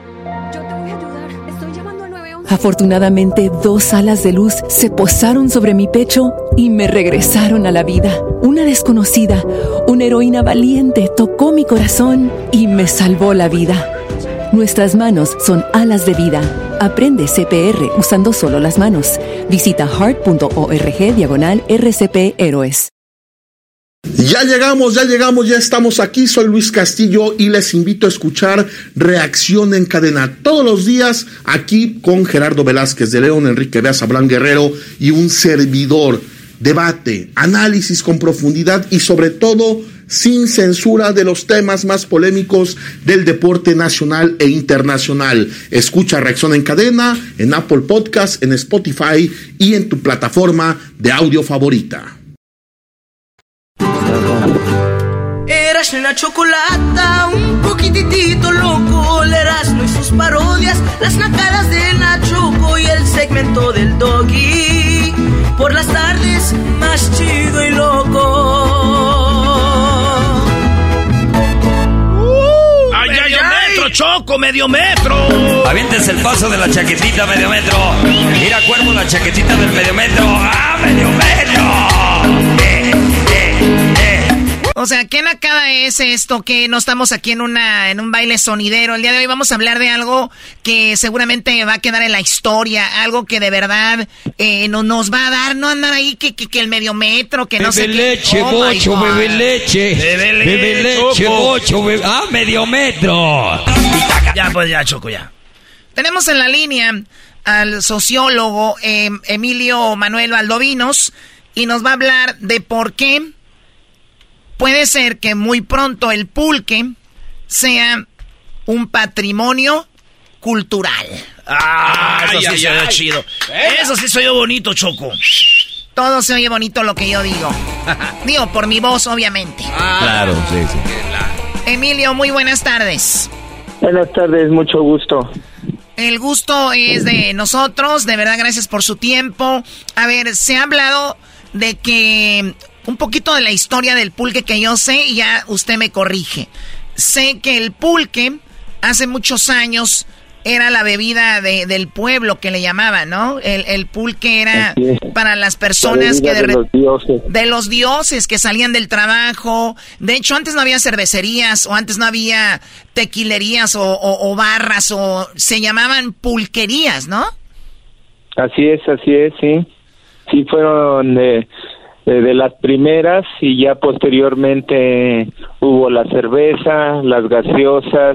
Afortunadamente, 2 alas de luz se posaron sobre mi pecho y me regresaron a la vida. Una desconocida, una heroína valiente, tocó mi corazón y me salvó la vida. Nuestras manos son alas de vida. Aprende CPR usando solo las manos. Visita heart.org/RCP Héroes. Ya llegamos, ya estamos aquí. Soy Luis Castillo y les invito a escuchar Reacción en Cadena todos los días aquí con Gerardo Velázquez de León, Enrique Beas, Abraham Guerrero y un servidor. Debate, análisis con profundidad y sobre todo sin censura de los temas más polémicos del deporte nacional e internacional. Escucha Reacción en Cadena en Apple Podcast, en Spotify y en tu plataforma de audio favorita. Erasmo y la Chocolata, un poquitito loco, el Erasmo y sus parodias, las nacadas de la Choco y el segmento del Doggy, por las tardes más chido y loco. ¡Medio metro, Choco! ¡Medio metro! Aviéntense el paso de la chaquetita, medio metro. Mira, Cuervo, la chaquetita del medio metro. ¡Ah, medio metro! O sea, ¿qué nacada es esto? Que no estamos aquí en un baile sonidero. El día de hoy vamos a hablar de algo que seguramente va a quedar en la historia. Algo que de verdad nos va a dar, no andar ahí que el medio metro, que no sé qué. Leche, bocho, bebe leche. Bebe leche, bocho, bebe... ¡Ah, medio metro! Ya, pues ya, Choco, ya. Tenemos en la línea al sociólogo Emilio Manuel Valdovinos y nos va a hablar de por qué puede ser que muy pronto el pulque sea un patrimonio cultural. Eso sí se oye chido. Eso sí se oye bonito, Choco. Todo se oye bonito lo que yo digo. Digo, por mi voz, obviamente. Claro, sí. Emilio, muy buenas tardes. Buenas tardes, mucho gusto. El gusto es de nosotros, de verdad, gracias por su tiempo. A ver, se ha hablado de que un poquito de la historia del pulque que yo sé y ya usted me corrige. Sé que el pulque hace muchos años era la bebida del pueblo que le llamaban, ¿no? El pulque era para las personas que de los dioses que salían del trabajo. De hecho, antes no había cervecerías o antes no había tequilerías o barras o se llamaban pulquerías, ¿no? Así es, sí. Sí fueron de las primeras y ya posteriormente hubo la cerveza, las gaseosas,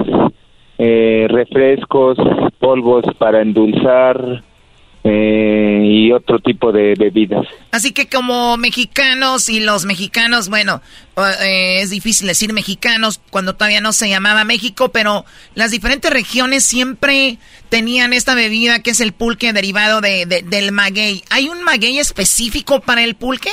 refrescos, polvos para endulzar y otro tipo de bebidas. Así que como mexicanos y los mexicanos, bueno, es difícil decir mexicanos cuando todavía no se llamaba México, pero las diferentes regiones siempre tenían esta bebida que es el pulque derivado del maguey. ¿Hay un maguey específico para el pulque?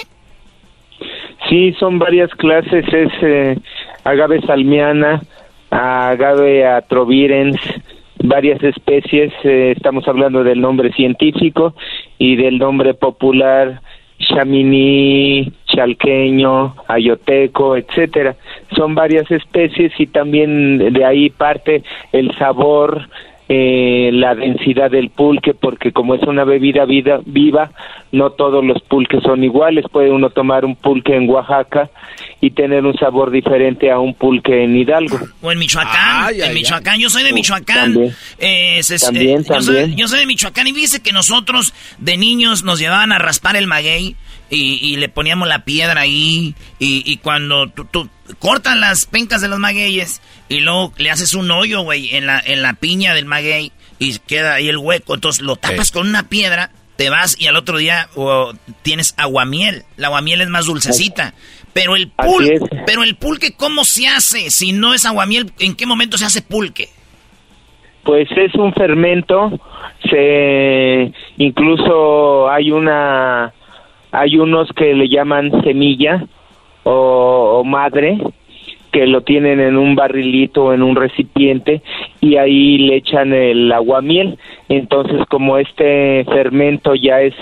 Sí, son varias clases, es agave salmiana, agave atrovirens, varias especies, estamos hablando del nombre científico y del nombre popular, chaminí, chalqueño, ayoteco, etcétera. Son varias especies y también de ahí parte el sabor, la densidad del pulque, porque como es una bebida viva, no todos los pulques son iguales. Puede uno tomar un pulque en Oaxaca y tener un sabor diferente a un pulque en Hidalgo. O en Michoacán. Michoacán, yo soy de Michoacán. También. Yo soy de Michoacán y fíjese que nosotros de niños nos llevaban a raspar el maguey y le poníamos la piedra ahí y cuando tú cortas las pencas de los magueyes y luego le haces un hoyo, güey, en la piña del maguey y queda ahí el hueco, entonces lo tapas con una piedra, te vas y al otro día tienes aguamiel. La aguamiel es más dulcecita. Pero el pulque, ¿cómo se hace? Si no es aguamiel, ¿en qué momento se hace pulque? Pues es un fermento, incluso hay unos que le llaman semilla o madre, que lo tienen en un barrilito o en un recipiente y ahí le echan el aguamiel. Entonces, como este fermento ya es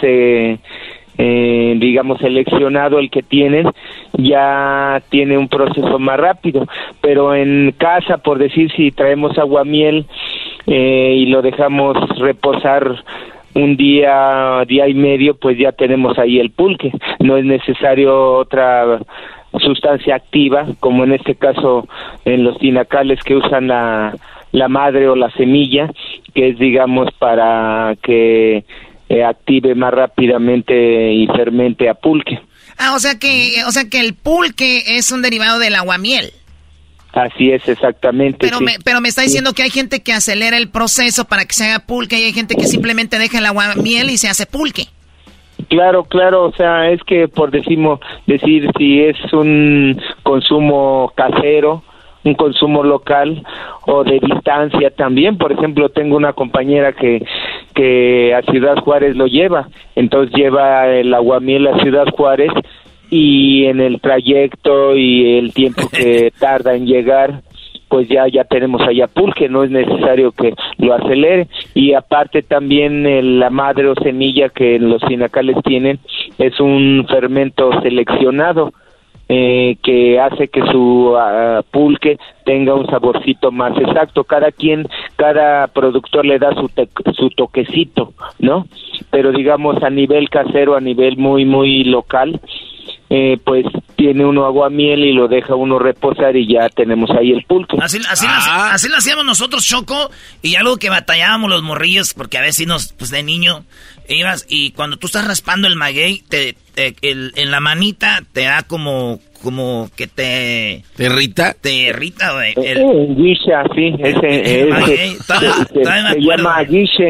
digamos seleccionado el que tienen, ya tiene un proceso más rápido, pero en casa, por decir, si traemos aguamiel y lo dejamos reposar un día y medio, pues ya tenemos ahí el pulque. No es necesario otra sustancia activa, como en este caso en los tinacales que usan la madre o la semilla, que es, digamos, para que active más rápidamente y fermente a pulque. O sea que el pulque es un derivado del aguamiel. Así es, exactamente. Pero me está diciendo que hay gente que acelera el proceso para que se haga pulque y hay gente que simplemente deja el aguamiel y se hace pulque. Claro, o sea, es que por decir si es un consumo casero, un consumo local o de distancia también. Por ejemplo, tengo una compañera que a Ciudad Juárez lo lleva, entonces lleva el aguamiel a Ciudad Juárez y en el trayecto y el tiempo que tarda en llegar, pues ya tenemos allá pulque, no es necesario que lo acelere. Y aparte también la madre o semilla que los tinacales tienen es un fermento seleccionado que hace que su pulque tenga un saborcito más exacto. Cada productor le da su toquecito, ¿no? Pero digamos a nivel casero, a nivel muy muy local, pues tiene uno aguamiel y lo deja uno reposar y ya tenemos ahí el pulque. Así lo hacíamos nosotros, Choco, y algo que batallábamos los morrillos, porque a veces pues de niño ibas y cuando tú estás raspando el maguey, en la manita te da como que te irrita. Te irrita, güey. Guisha, sí, se llama guiche.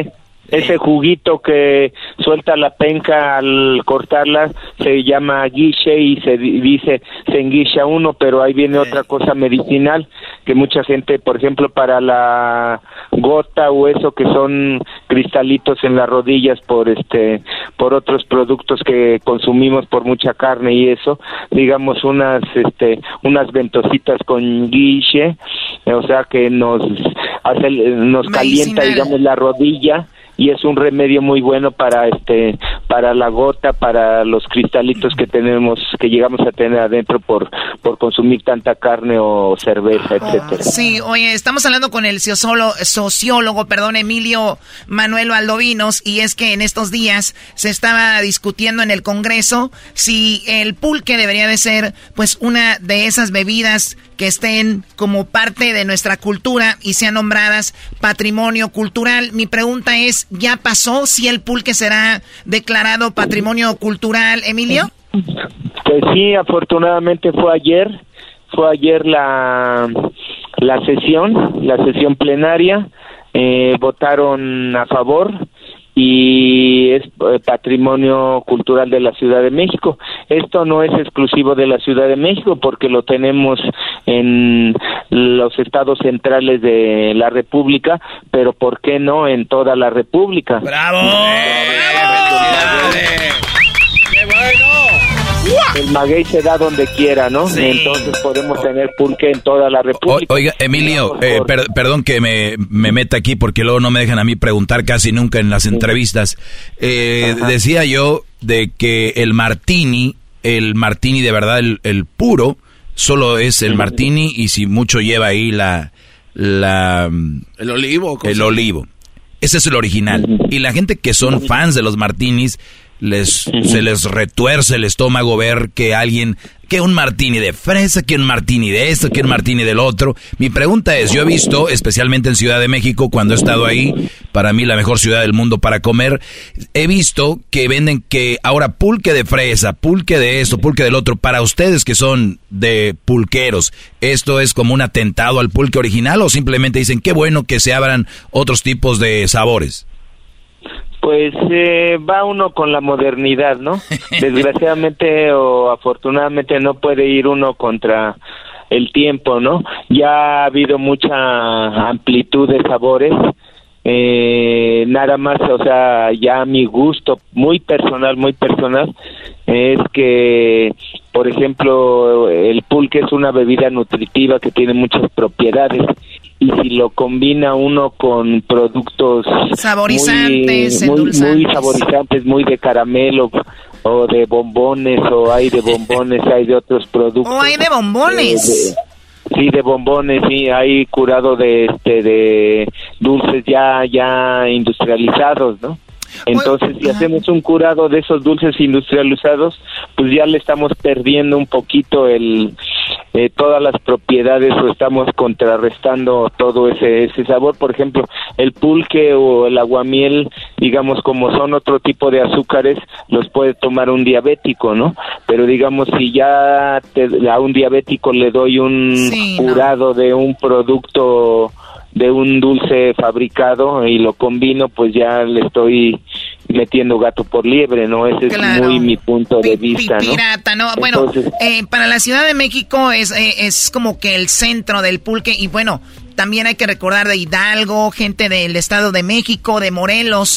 Ese juguito que suelta la penca al cortarla se llama guiche y se dice se enguicha uno, pero ahí viene otra cosa medicinal que mucha gente, por ejemplo, para la gota o eso que son cristalitos en las rodillas por otros productos que consumimos por mucha carne y eso, digamos unas ventositas con guiche, o sea que nos calienta, digamos, la rodilla, y es un remedio muy bueno para la gota, para los cristalitos que llegamos a tener adentro por consumir tanta carne o cerveza, etcétera. Sí, oye, estamos hablando con el sociólogo, Emilio Manuel Valdovinos, y es que en estos días se estaba discutiendo en el Congreso si el pulque debería de ser pues una de esas bebidas que estén como parte de nuestra cultura y sean nombradas patrimonio cultural. Mi pregunta es, ¿ya pasó si el pulque será declarado patrimonio cultural, Emilio? Pues sí, afortunadamente fue ayer la sesión plenaria, votaron a favor y es patrimonio cultural de la Ciudad de México. Esto no es exclusivo de la Ciudad de México porque lo tenemos en los estados centrales de la República, pero ¿por qué no en toda la República? ¡Bravo! ¡Qué bueno! El maguey se da donde quiera, ¿no? Sí. Entonces podemos tener pulque en toda la República. Oiga, Emilio, perdón que me meta aquí porque luego no me dejan a mí preguntar casi nunca en las entrevistas. Decía yo de que el martini de verdad, el puro, solo es el martini y si mucho lleva ahí el olivo. El olivo. Ese es el original. Y la gente que son fans de los martinis, se les retuerce el estómago ver que un martini de fresa, que un martini de esto, que un martini del otro. Mi pregunta es, yo he visto, especialmente en Ciudad de México, cuando he estado ahí, para mí la mejor ciudad del mundo para comer, he visto que venden que ahora pulque de fresa, pulque de esto, pulque del otro. Para ustedes que son de pulqueros, ¿esto es como un atentado al pulque original o simplemente dicen qué bueno que se abran otros tipos de sabores? Pues va uno con la modernidad, ¿no? Desgraciadamente o afortunadamente no puede ir uno contra el tiempo, ¿no? Ya ha habido mucha amplitud de sabores, nada más, o sea, ya a mi gusto muy personal, es que, por ejemplo, el pulque es una bebida nutritiva que tiene muchas propiedades. Y si lo combina uno con productos saborizantes, muy saborizantes, muy de caramelo o de bombones, o hay de bombones, hay de otros productos. ¿O hay de bombones? Sí, de bombones, sí, hay curado de dulces ya industrializados, ¿no? Entonces, si hacemos un curado de esos dulces industrializados, pues ya le estamos perdiendo un poquito todas las propiedades o estamos contrarrestando todo ese sabor. Por ejemplo, el pulque o el aguamiel, digamos, como son otro tipo de azúcares, los puede tomar un diabético, ¿no? Pero digamos, si ya a un diabético le doy un curado de un producto, de un dulce fabricado y lo combino, pues ya le estoy metiendo gato por liebre, ¿no? Ese es muy mi punto de vista, ¿no? Pirata, ¿no? Bueno, entonces, para la Ciudad de México es como que el centro del pulque y bueno, también hay que recordar de Hidalgo, gente del Estado de México, de Morelos,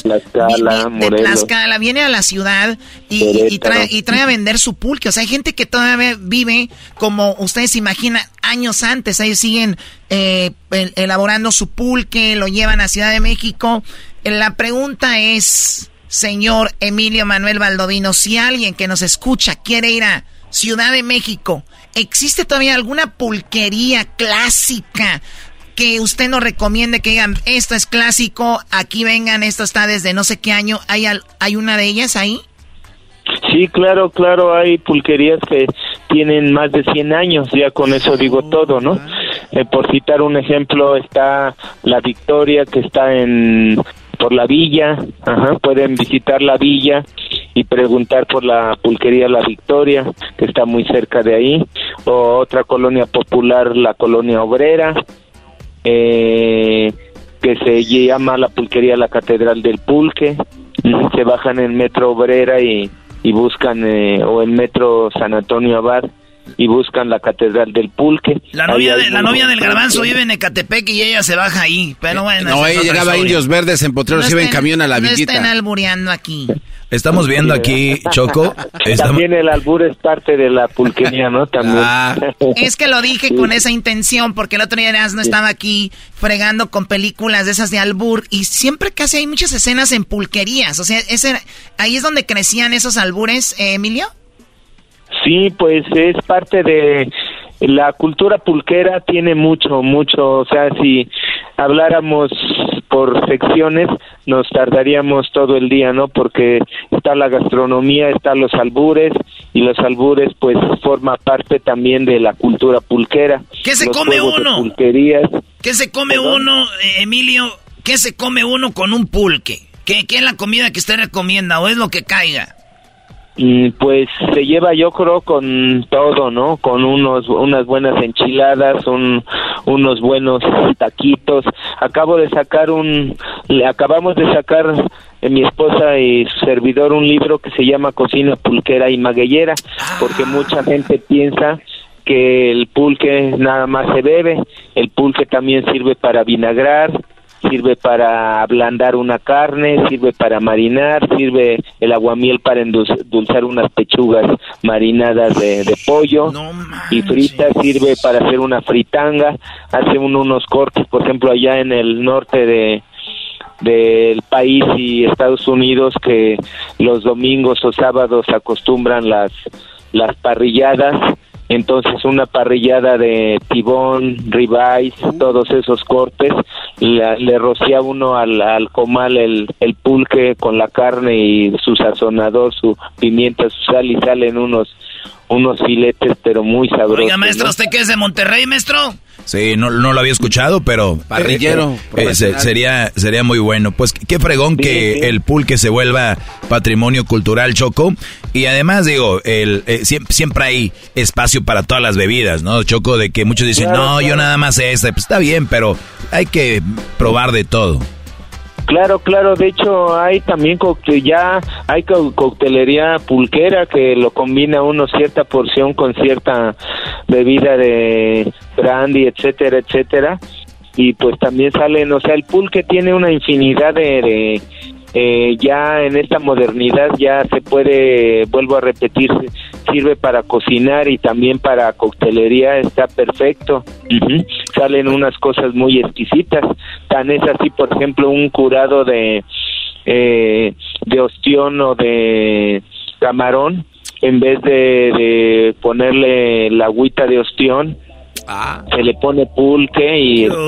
Tlaxcala, viene a la ciudad y trae a vender su pulque. O sea, hay gente que todavía vive como ustedes imaginan años antes. Ellos siguen elaborando su pulque, lo llevan a Ciudad de México. La pregunta es, señor Emilio Manuel Valdovinos, si alguien que nos escucha quiere ir a Ciudad de México, ¿existe todavía alguna pulquería clásica que usted nos recomiende que digan, esto es clásico, aquí vengan, esto está desde no sé qué año? ¿Hay una de ellas ahí? Sí, claro, hay pulquerías que tienen más de 100 años, ya con eso digo todo, ¿no? Por citar un ejemplo, está La Victoria, que está por la Villa, pueden visitar la Villa y preguntar por la pulquería La Victoria, que está muy cerca de ahí, o otra colonia popular, la Colonia Obrera. que se llama la pulquería La Catedral del Pulque. Se bajan en Metro Obrera y buscan, o en Metro San Antonio Abad, y buscan la Catedral del Pulque. La novia del Garbanzo vive en Ecatepec y ella se baja ahí, pero bueno. No, ella llegaba a Indios Verdes en Potreros, iba en camión a la villita. No estén albureando aquí. Estamos viendo aquí, Choco. También el albur es parte de la pulquería, ¿no? También. Es que lo dije con esa intención, porque el otro día no estaba aquí fregando con películas de esas de albur, y siempre casi hay muchas escenas en pulquerías. O sea, ahí es donde crecían esos albures, Emilio. Sí, pues es parte de la cultura pulquera, tiene mucho, o sea, si habláramos por secciones, nos tardaríamos todo el día, ¿no? Porque está la gastronomía, están los albures, y los albures, pues, forma parte también de la cultura pulquera. ¿Qué se come uno? ¿Qué se come uno, Emilio? ¿Qué se come uno con un pulque? ¿Qué es la comida que usted recomienda, o es lo que caiga? Pues se lleva, yo creo, con todo, ¿no? Con unas buenas enchiladas, unos buenos taquitos. Acabamos de sacar mi esposa y su servidor un libro que se llama Cocina Pulquera y Magueyera, porque mucha gente piensa que el pulque nada más se bebe. El pulque también sirve para vinagrar, sirve para ablandar una carne, sirve para marinar, sirve el aguamiel para endulzar unas pechugas marinadas de pollo, y fritas, sirve para hacer una fritanga. Hace unos cortes, por ejemplo, allá en el norte del país y Estados Unidos, que los domingos o sábados acostumbran las parrilladas. Entonces una parrillada de tibón, ribeyes, todos esos cortes, le rocía uno al comal el pulque con la carne y su sazonador, su pimienta, su sal, y salen unos filetes pero muy sabrosos. Oiga, maestro, ¿usted qué es de Monterrey, maestro? Sí, no lo había escuchado, pero parrillero. Sería muy bueno. Pues qué fregón que el pulque se vuelva patrimonio cultural, Choco. Y además, digo, siempre hay espacio para todas las bebidas, ¿no, Choco? De que muchos dicen, yo nada más esta. Pues está bien, pero hay que probar de todo. Claro, de hecho hay también coctelería pulquera, que lo combina uno cierta porción con cierta bebida de brandy, etcétera, y pues también salen, o sea, el pulque tiene una infinidad de ya en esta modernidad ya se puede, vuelvo a repetir, sirve para cocinar y también para coctelería, está perfecto. Salen unas cosas muy exquisitas, tan es así, por ejemplo, un curado de ostión o de camarón, en vez de ponerle la agüita de ostión, se le pone pulque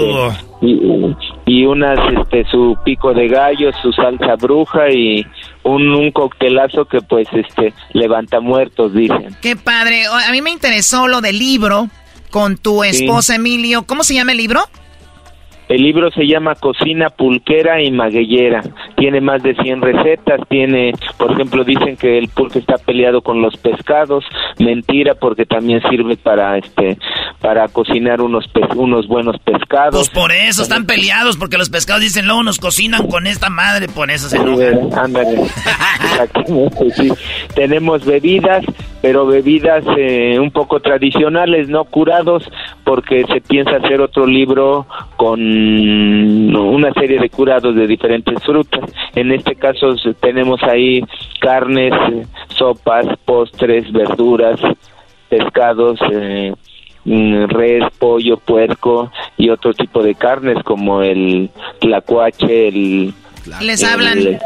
y unas su pico de gallo, su salsa bruja y un coctelazo que pues levanta muertos, dicen. Qué padre. A mí me interesó lo del libro con tu esposa, Emilio. ¿Cómo se llama el libro? El libro se llama Cocina Pulquera y Magueyera. Tiene más de 100 recetas. Tiene, por ejemplo, dicen que el pulque está peleado con los pescados. Mentira, porque también sirve para cocinar unos buenos pescados. Pues por eso están peleados, porque los pescados dicen, luego nos cocinan con esta madre, por eso se enojan. Ándale. Exactamente, sí. Tenemos bebidas, pero bebidas un poco tradicionales, no curados, porque se piensa hacer otro libro con una serie de curados de diferentes frutas. En este caso tenemos ahí carnes, sopas, postres, verduras, pescados, res, pollo, puerco y otro tipo de carnes como el tlacuache, les hablan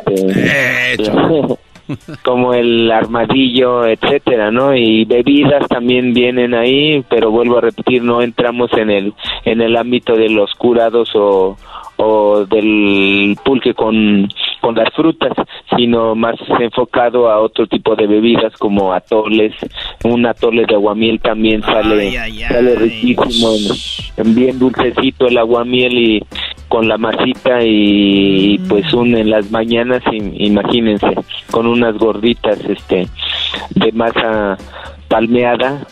como el armadillo, etcétera, ¿no? Y bebidas también vienen ahí, pero vuelvo a repetir, no entramos en el ámbito de los curados o del pulque con las frutas, sino más enfocado a otro tipo de bebidas como atoles. Un atole de aguamiel también sale riquísimo, bien dulcecito el aguamiel y con la masita y pues en las mañanas, imagínense, con unas gorditas de masa palmeada,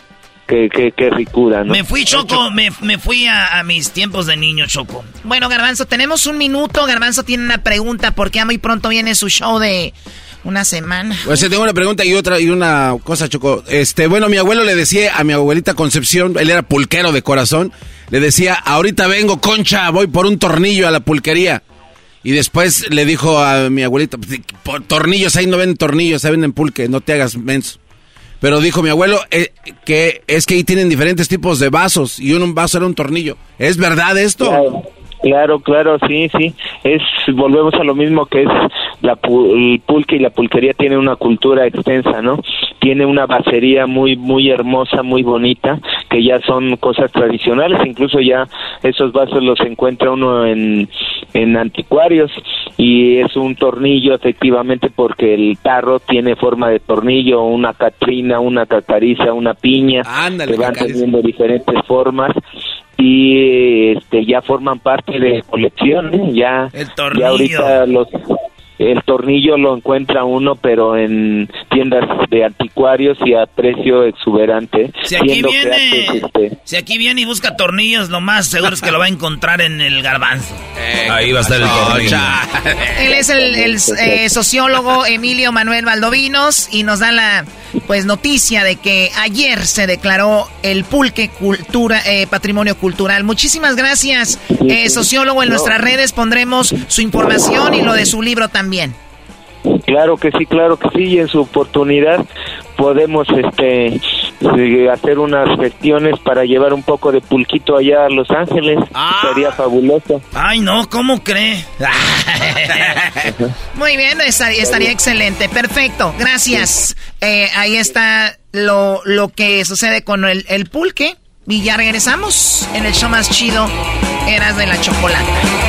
qué ricura, ¿no? Me fui, Choco, me fui a mis tiempos de niño, Choco. Bueno, Garbanzo, tenemos un minuto. Garbanzo tiene una pregunta porque ya muy pronto viene su show de una semana. Pues tengo una pregunta y una cosa, Choco. Bueno, mi abuelo le decía a mi abuelita Concepción, él era pulquero de corazón, le decía, ahorita vengo, Concha, voy por un tornillo a la pulquería. Y después le dijo a mi abuelita, por tornillos, ahí no venden tornillos, ahí venden pulque, no te hagas menso. Pero dijo mi abuelo que es que ahí tienen diferentes tipos de vasos y un vaso era un tornillo. ¿Es verdad esto? Claro, sí. Volvemos a lo mismo que es el pulque y la pulquería tiene una cultura extensa, ¿no? Tiene una vasería muy, muy hermosa, muy bonita, que ya son cosas tradicionales, incluso ya esos vasos los encuentra uno en anticuarios, y es un tornillo efectivamente porque el tarro tiene forma de tornillo, una catrina, una cacariza, una piña, que van teniendo diferentes formas. Y ya forman parte de colección, ¿eh? Ya ahorita el tornillo lo encuentra uno, pero en tiendas de anticuarios y a precio exuberante. Si aquí viene y busca tornillos, lo más seguro es que lo va a encontrar en el Garbanzo. Ahí va a estar el tornillo. Él es el sociólogo Emilio Manuel Valdovinos y nos da la noticia de que ayer se declaró el pulque patrimonio cultural. Muchísimas gracias, sociólogo. En nuestras redes pondremos su información y lo de su libro también. Claro que sí, y en su oportunidad podemos hacer unas gestiones para llevar un poco de pulquito allá a Los Ángeles. Sería fabuloso. Ay, no, ¿cómo cree? Muy bien, estaría excelente, perfecto, gracias. Ahí está lo que sucede con el pulque y ya regresamos en el show más chido, Eras de la Chocolata.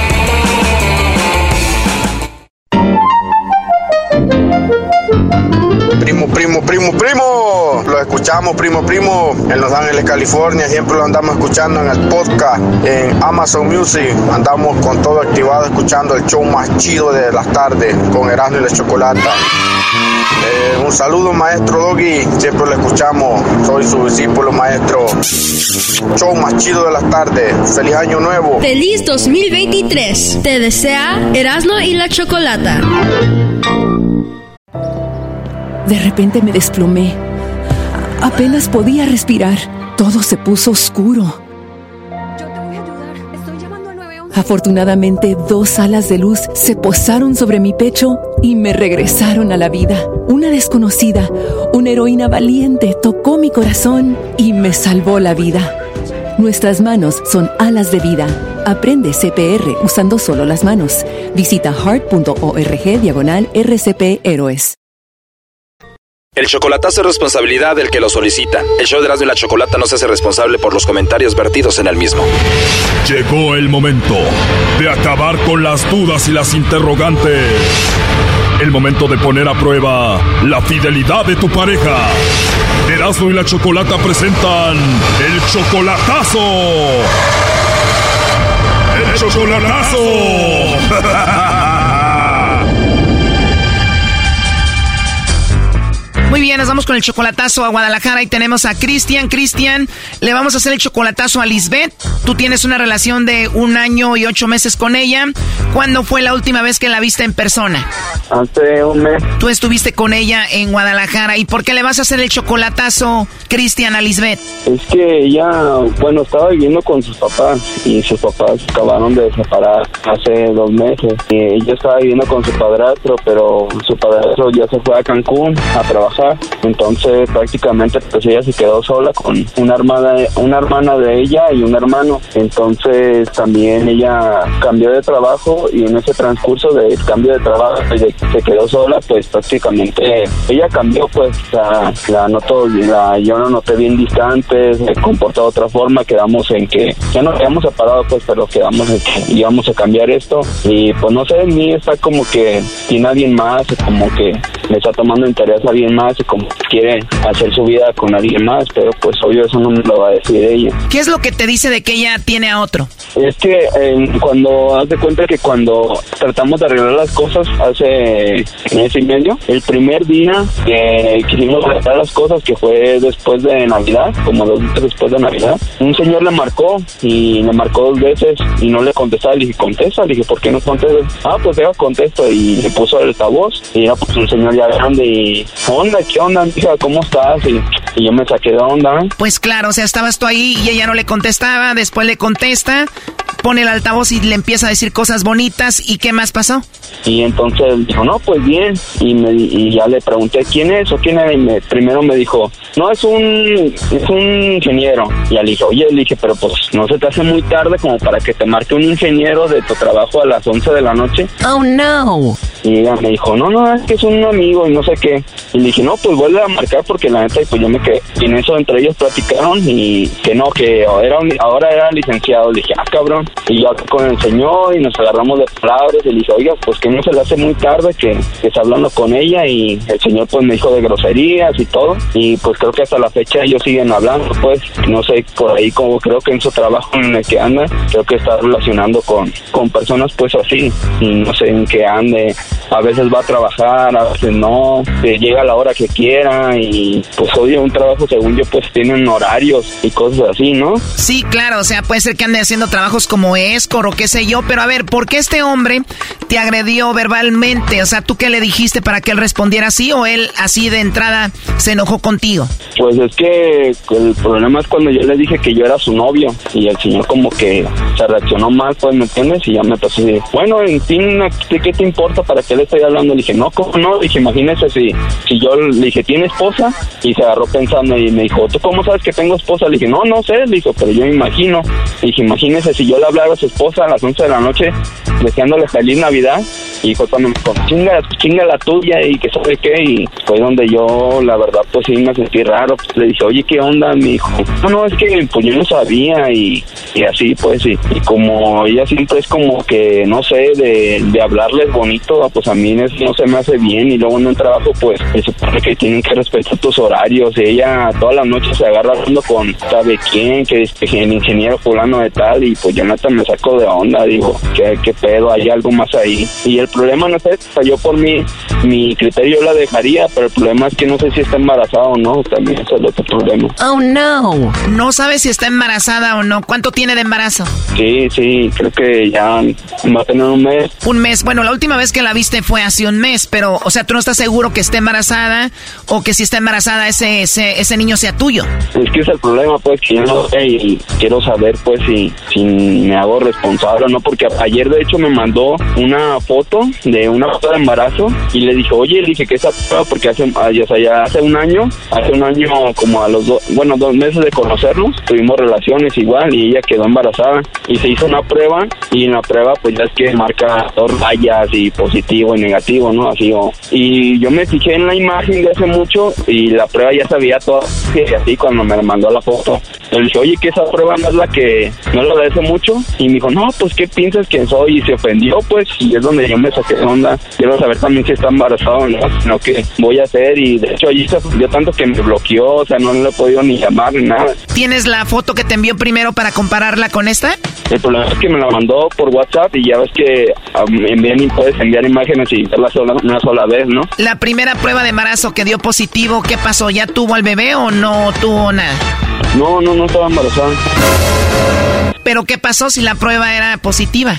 Primo. Lo escuchamos, primo, en Los Ángeles, California. Siempre lo andamos escuchando en el podcast, en Amazon Music. Andamos con todo activado escuchando el show más chido de las tardes con Erasmo y la Chocolata. Un saludo, maestro Doggy. Siempre lo escuchamos. Soy su discípulo, maestro. Show más chido de las tardes. Feliz año nuevo. Feliz 2023. Te desea Erasmo y la Chocolata. De repente me desplomé. Apenas podía respirar. Todo se puso oscuro. Yo te voy a ayudar. Estoy llamando al 911. Afortunadamente, 2 alas de luz se posaron sobre mi pecho y me regresaron a la vida. Una desconocida, una heroína valiente, tocó mi corazón y me salvó la vida. Nuestras manos son alas de vida. Aprende CPR usando solo las manos. Visita heart.org/RCP Héroes. El chocolatazo es responsabilidad del que lo solicita. El show de Erasmo y la Chocolata no se hace responsable por los comentarios vertidos en el mismo. Llegó el momento de acabar con las dudas y las interrogantes. El momento de poner a prueba la fidelidad de tu pareja. Erasmo y la Chocolata presentan el chocolatazo. ¡El chocolatazo! Muy bien, nos vamos con el chocolatazo a Guadalajara y tenemos a Cristian. Cristian, le vamos a hacer el chocolatazo a Lisbeth. Tú tienes una relación de 1 año y 8 meses con ella. ¿Cuándo fue la última vez que la viste en persona? Hace 1 mes. Tú estuviste con ella en Guadalajara. ¿Y por qué le vas a hacer el chocolatazo, Cristian, a Lisbeth? Es que ella, estaba viviendo con sus papás y sus papás acabaron de separar hace 2 meses. Y ella estaba viviendo con su padrastro, pero su padrastro ya se fue a Cancún a trabajar. Entonces prácticamente pues ella se quedó sola con una hermana de ella y un hermano. Entonces también ella cambió de trabajo y en ese transcurso del cambio de trabajo se quedó sola, pues prácticamente ella cambió, pues yo no noté bien distante, se comportó de otra forma, quedamos en que ya nos habíamos separado, pues, pero quedamos en que íbamos a cambiar esto y pues no sé, en mí está como que sin alguien más, como que le está tomando interés a alguien más y como quiere hacer su vida con alguien más, pero pues obvio eso no me lo va a decir ella. ¿Qué es lo que te dice de que ella tiene a otro? Es que cuando haz de cuenta que cuando tratamos de arreglar las cosas hace mes y medio, el primer día que quisimos arreglar las cosas, que fue después de Navidad, como 2 días después de Navidad, un señor le marcó y le marcó 2 veces y no le contestaba. Le dije, contesta, le dije, ¿por qué no contestas? Pues deja, contesto, y le puso el altavoz y era pues un señor ya grande y, ¿qué onda, mija? ¿Cómo estás? Y yo me saqué de onda. Pues claro, o sea, estabas tú ahí y ella no le contestaba, después le contesta, pone el altavoz y le empieza a decir cosas bonitas. ¿Y qué más pasó? Y entonces dijo, no, pues bien. Y ya le pregunté, ¿quién es o quién era? Y primero me dijo, no, es un ingeniero. Y ya le dije, oye, pero pues no se te hace muy tarde como para que te marque un ingeniero de tu trabajo a las 11 de la noche. Oh, no. Y ella me dijo, no, es que es un amigo y no sé qué. Y le dije, no, pues vuelve a marcar porque la neta, y pues yo me quedé. Y en eso entre ellos platicaron y que no, que ahora era licenciado. Le dije, cabrón. Y yo con el señor y nos agarramos de palabras y le dije, oiga, pues que no se le hace muy tarde que está hablando con ella. Y el señor pues me dijo de groserías y todo. Y pues creo que hasta la fecha ellos siguen hablando, pues no sé, por ahí como creo que en su trabajo en el que anda, creo que está relacionando con personas pues así. Y no sé en qué ande. A veces va a trabajar, a veces no, llega a la hora que quiera y pues oye, un trabajo según yo pues tienen horarios y cosas así, ¿no? Sí, claro, o sea, puede ser que ande haciendo trabajos como escort o qué sé yo, pero a ver, ¿por qué este hombre te agredió verbalmente? O sea, ¿tú qué le dijiste para que él respondiera así o él así de entrada se enojó contigo? Pues es que el problema es cuando yo le dije que yo era su novio y el señor como que se reaccionó mal, pues, ¿me entiendes? Y ya me pasó así, bueno, en fin, ¿qué te importa para qué le estoy hablando? Le dije, no, ¿cómo no? Le dije, imagínese si yo le dije, ¿tiene esposa? Y se agarró pensando y me dijo, ¿tú cómo sabes que tengo esposa? Le dije, no sé, le dijo, pero yo me imagino. Le dije, imagínese si yo le hablara a su esposa a las 11 de la noche deseándole feliz Navidad. Y fue cuando me dijo, chinga la tuya y que sabe qué. Y fue donde yo, la verdad, pues sí me sentí raro. Pues le dije, oye, ¿qué onda? Me dijo, no, es que pues yo no sabía y así pues. Y como ella siempre es como que, no sé, de hablarles bonito, pues a mí no se me hace bien. Y luego en un trabajo, pues se supone que tienen que respetar tus horarios. Y ella toda la noche se agarra hablando con sabe quién, que es el ingeniero fulano de tal. Y pues yo neta me saco de onda, digo, ¿qué pedo? Hay algo más ahí. Y el problema no es eso, yo por mi criterio yo la dejaría, pero el problema es que no sé si está embarazada o no, también eso es el otro problema. Oh, no. No sabes si está embarazada o no. ¿Cuánto tiene de embarazo? Sí, creo que ya va a tener un mes. Un mes, bueno, la última vez que la viste fue hace un mes, pero, o sea, ¿tú no estás seguro que esté embarazada o que si está embarazada ese niño sea tuyo? Es que es el problema, pues, que yo no sé y quiero saber, pues, si me hago responsable o no, porque ayer, de hecho, me mandó una foto de embarazo y le dije, oye, que esa prueba, porque hace un año como a los 2 meses de conocernos, tuvimos relaciones igual y ella quedó embarazada y se hizo una prueba y en la prueba pues ya es que marca 2 rayas y positivo y negativo, ¿no? Así y yo me fijé en la imagen de hace mucho y la prueba ya sabía todo así cuando me mandó la foto. Le dije, oye, que esa prueba no es la de hace mucho. Y me dijo, no, pues, ¿qué piensas que soy? Y se ofendió, pues, y es donde yo me saqué de onda. Quiero saber también si está embarazada o no, sino que voy a hacer. Y de hecho, allí se ofendió tanto que me bloqueó, o sea, no le he podido ni llamar ni nada. ¿Tienes la foto que te envió primero para compararla con esta? El problema es que me la mandó por WhatsApp y ya ves que puedes enviar imágenes y verla una sola vez, ¿no? La primera prueba de embarazo que dio positivo, ¿qué pasó? ¿Ya tuvo al bebé o no tuvo nada? No estaba embarazada. ¿Pero qué pasó si la prueba era positiva?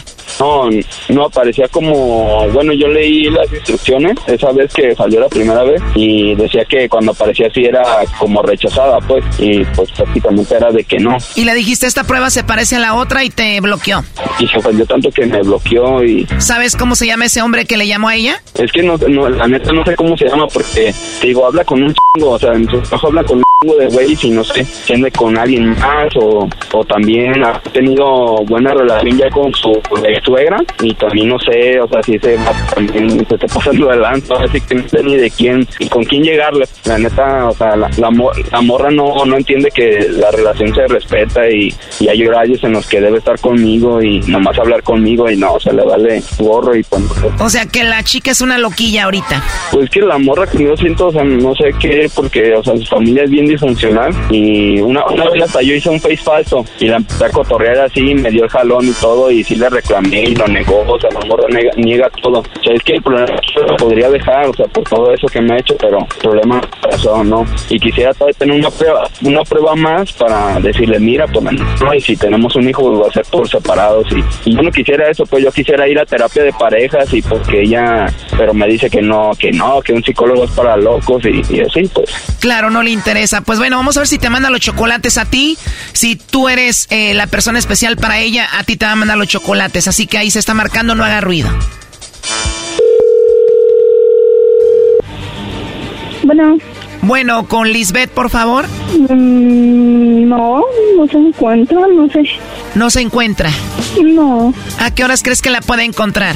No aparecía como... Bueno, yo leí las instrucciones esa vez que salió la primera vez y decía que cuando aparecía así era como rechazada, pues, y pues prácticamente era de que no. Y le dijiste, esta prueba se parece a la otra y te bloqueó. Y se ofendió tanto que me bloqueó y... ¿Sabes cómo se llama ese hombre que le llamó a ella? Es que no, la neta no sé cómo se llama porque, te digo, habla con un chingo, o sea, en su trabajo habla con un de güeyes y no sé, si ande con alguien más o también ha tenido buena relación ya con su suegra y también no sé, o sea, si se está pasando de lanza, así que no sé ni de quién y con quién llegarle. La neta, o sea, la morra no entiende que la relación se respeta y hay horarios en los que debe estar conmigo y nomás hablar conmigo y no, o sea, le vale gorro y pues. O sea, que la chica es una loquilla ahorita. Pues que la morra que yo siento, o sea, no sé qué, porque, o sea, su familia es bien disfuncional y una vez hasta yo hice un face falso y la empecé a cotorrear así, me dio el jalón y todo y sí le reclamé y lo negó, o sea, la morra niega todo. O sea, es que el problema es que lo podría dejar, o sea, por todo eso que me ha hecho, pero el problema eso no. Y quisiera todavía tener una prueba más para decirle, mira, pues no, y si tenemos un hijo, pues va a ser por separados y yo no quisiera eso, pues yo quisiera ir a terapia de parejas y porque ella, pero me dice que un psicólogo es para locos y así, pues. Claro, no le interesa. Pues bueno, vamos a ver si te manda los chocolates a ti. Si tú eres la persona especial para ella, a ti te va a mandar los chocolates. Así que ahí se está marcando, no haga ruido. Bueno, con Lisbeth, por favor. No se encuentra, no sé. ¿No se encuentra? No. ¿A qué horas crees que la puede encontrar?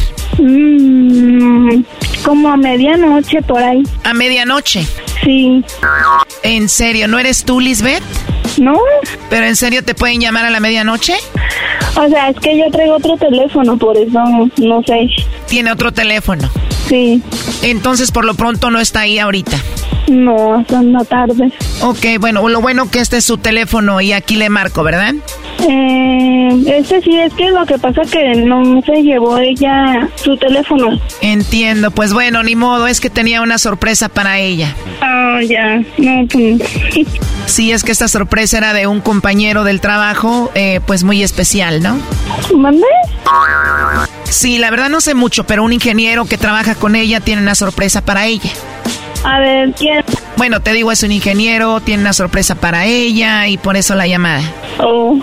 Como a medianoche, por ahí. ¿A medianoche? Sí. ¿En serio? ¿No eres tú, Lisbeth? No. ¿Pero en serio te pueden llamar a la medianoche? O sea, es que yo traigo otro teléfono, por eso no sé. ¿Tiene otro teléfono? Sí. Entonces, por lo pronto, no está ahí ahorita. No, hasta una tarde. Ok, bueno, lo bueno que este es su teléfono y aquí le marco, ¿verdad? Este sí, es que lo que pasa es que no se llevó ella su teléfono. Entiendo, pues bueno, ni modo, es que tenía una sorpresa para ella. Ah, ya, no, pues. Sí, es que esta sorpresa era de un compañero del trabajo, pues muy especial, ¿no? ¿Mande? Sí, la verdad no sé mucho, pero un ingeniero que trabaja con ella tiene una sorpresa para ella. A ver, ¿quién? Bueno, te digo, es un ingeniero, tiene una sorpresa para ella y por eso la llamada. Oh.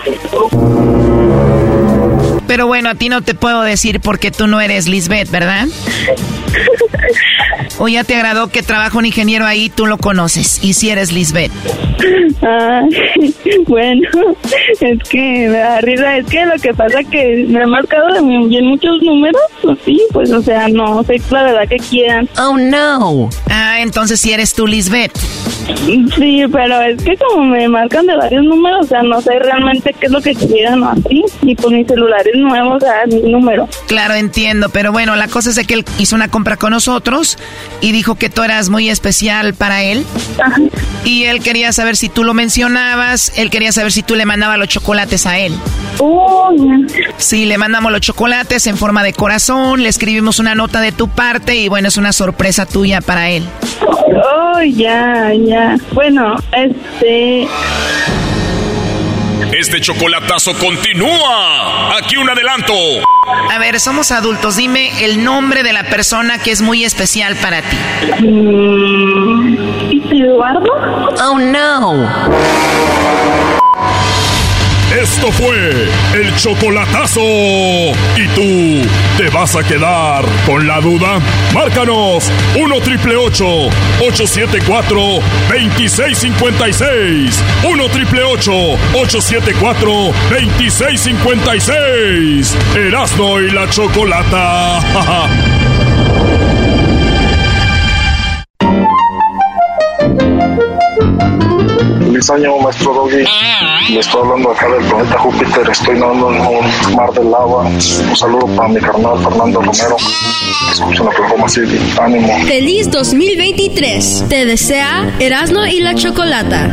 Pero bueno, a ti no te puedo decir porque tú no eres Lisbeth, ¿verdad? ¿O ya te agradó que trabaja un ingeniero ahí, tú lo conoces y si eres Lisbeth? Bueno, es que me da risa, es que lo que pasa es que me ha marcado bien muchos números, pues sí, pues o sea, no sé la verdad que quieran. Oh no. Ah, entonces si eres tú, Lisbeth. Sí, pero es que como me marcan de varios números, o sea, no sé realmente qué es lo que quieran o así, y pues mi celular es nuevo, o sea, mi número. Claro, entiendo, pero bueno, la cosa es de que él hizo una compra con nosotros y dijo que tú eras muy especial para él. Ajá. Y él quería saber si tú lo mencionabas, él quería saber si tú le mandabas los chocolates a él. Oh, yeah. Sí, le mandamos los chocolates en forma de corazón, le escribimos una nota de tu parte y bueno, es una sorpresa tuya para él. Oh, ya. Bueno, Este chocolatazo continúa. Aquí un adelanto. A ver, somos adultos. Dime el nombre de la persona que es muy especial para ti. ¿Eduardo? Oh, no. Esto fue el chocolatazo. ¿Y tú te vas a quedar con la duda? Márcanos 1-888-874-2656. 1-888-874-2656. Erasmo y la Chocolata. Feliz año, maestro Doggy. Le estoy hablando acá del planeta Júpiter. Estoy nadando en un mar de lava. Un saludo para mi carnal Fernando Romero. Escuchen la Oklahoma City. Ánimo. Feliz 2023. Te desea Erasmo y la Chocolata.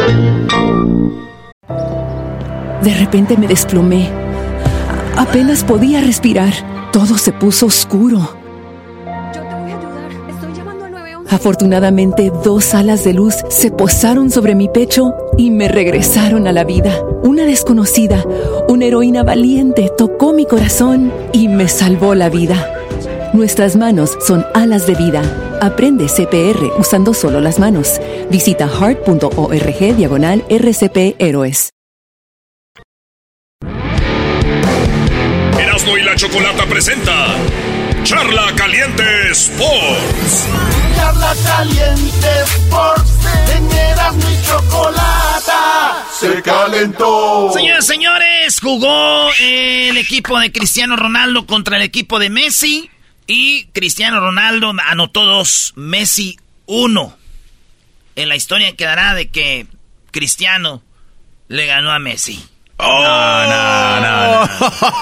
De repente me desplomé. Apenas podía respirar. Todo se puso oscuro. Afortunadamente, 2 alas de luz se posaron sobre mi pecho y me regresaron a la vida. Una desconocida, una heroína valiente, tocó mi corazón y me salvó la vida. Nuestras manos son alas de vida. Aprende CPR usando solo las manos. Visita heart.org/RCP Héroes. Erasmo y la Chocolata presenta Charla Caliente Sports. Ya Charla Caliente Sports en Erasmo y Chocolata se calentó. Señoras y señores, jugó el equipo de Cristiano Ronaldo contra el equipo de Messi. Y Cristiano Ronaldo anotó 2, Messi 1. En la historia quedará de que Cristiano le ganó a Messi. No.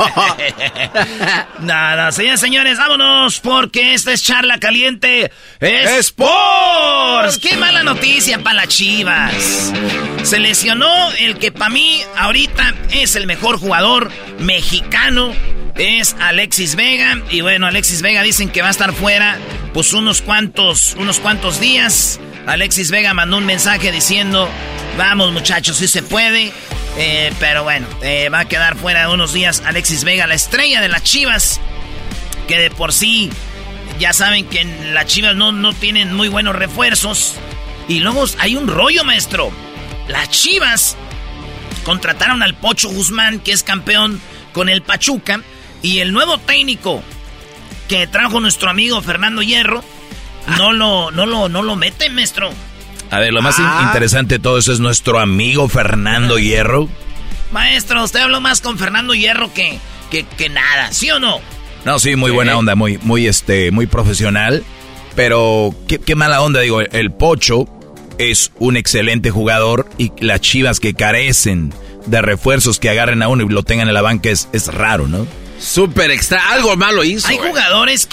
No, señores, vámonos, porque esta es Charla Caliente Sports. Qué mala noticia para las Chivas. Se lesionó el que para mí ahorita es el mejor jugador mexicano, es Alexis Vega. Y bueno, Alexis Vega dicen que va a estar fuera pues unos cuantos días. Alexis Vega mandó un mensaje diciendo: vamos muchachos, sí se puede. Pero bueno, va a quedar fuera unos días Alexis Vega, la estrella de las Chivas, que de por sí ya saben que las Chivas no tienen muy buenos refuerzos. Y luego hay un rollo, maestro. Las Chivas contrataron al Pocho Guzmán, que es campeón con el Pachuca, y el nuevo técnico que trajo nuestro amigo Fernando Hierro no lo mete, maestro. A ver, lo más interesante de todo eso es nuestro amigo Fernando Hierro. Maestro, usted habló más con Fernando Hierro que nada, ¿sí o no? No, sí, muy buena onda, muy profesional. Pero qué mala onda, digo, el Pocho es un excelente jugador y las Chivas que carecen de refuerzos que agarren a uno y lo tengan en la banca es raro, ¿no? Súper extra, algo malo hizo. Hay jugadores,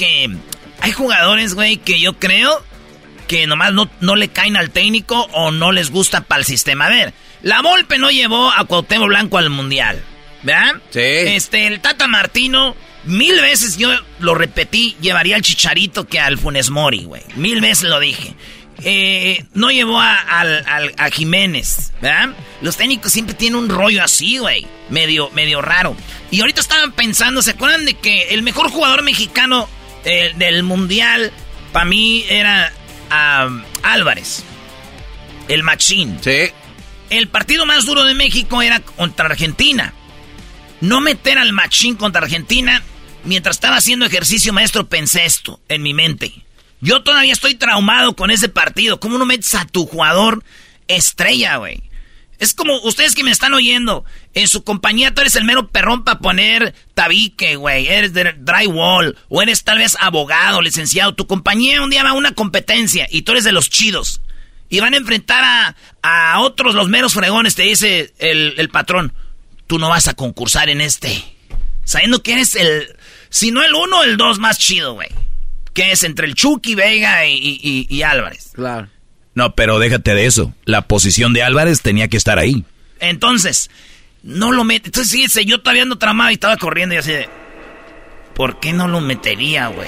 güey, que yo creo que nomás no le caen al técnico o no les gusta para el sistema. A ver, la Volpe no llevó a Cuauhtémoc Blanco al Mundial, ¿verdad? Sí. El Tata Martino, 1000 veces yo lo repetí, llevaría al Chicharito que al Funes Mori, güey. 1000 veces lo dije. No llevó a Jiménez, ¿verdad? Los técnicos siempre tienen un rollo así, güey, medio raro. Y ahorita estaban pensando, ¿se acuerdan de que el mejor jugador mexicano del Mundial para mí era Álvarez, el machín? Sí. El partido más duro de México era contra Argentina. No meter al machín contra Argentina. Mientras estaba haciendo ejercicio, maestro, pensé esto en mi mente. Yo todavía estoy traumado con ese partido. ¿Cómo no metes a tu jugador estrella, güey? Es como ustedes que me están oyendo. En su compañía tú eres el mero perrón para poner tabique, güey. Eres de drywall. O eres tal vez abogado, licenciado. Tu compañía un día va a una competencia y tú eres de los chidos. Y van a enfrentar a otros, los meros fregones, te dice el patrón. Tú no vas a concursar en este. Sabiendo que eres si no el 1, el 2 más chido, güey. Que es entre el Chucky, Vega y Álvarez. Claro. No, pero déjate de eso. La posición de Álvarez tenía que estar ahí. Entonces, no lo mete. Entonces, fíjese, yo todavía ando tramado y estaba corriendo y así de... ¿Por qué no lo metería, güey?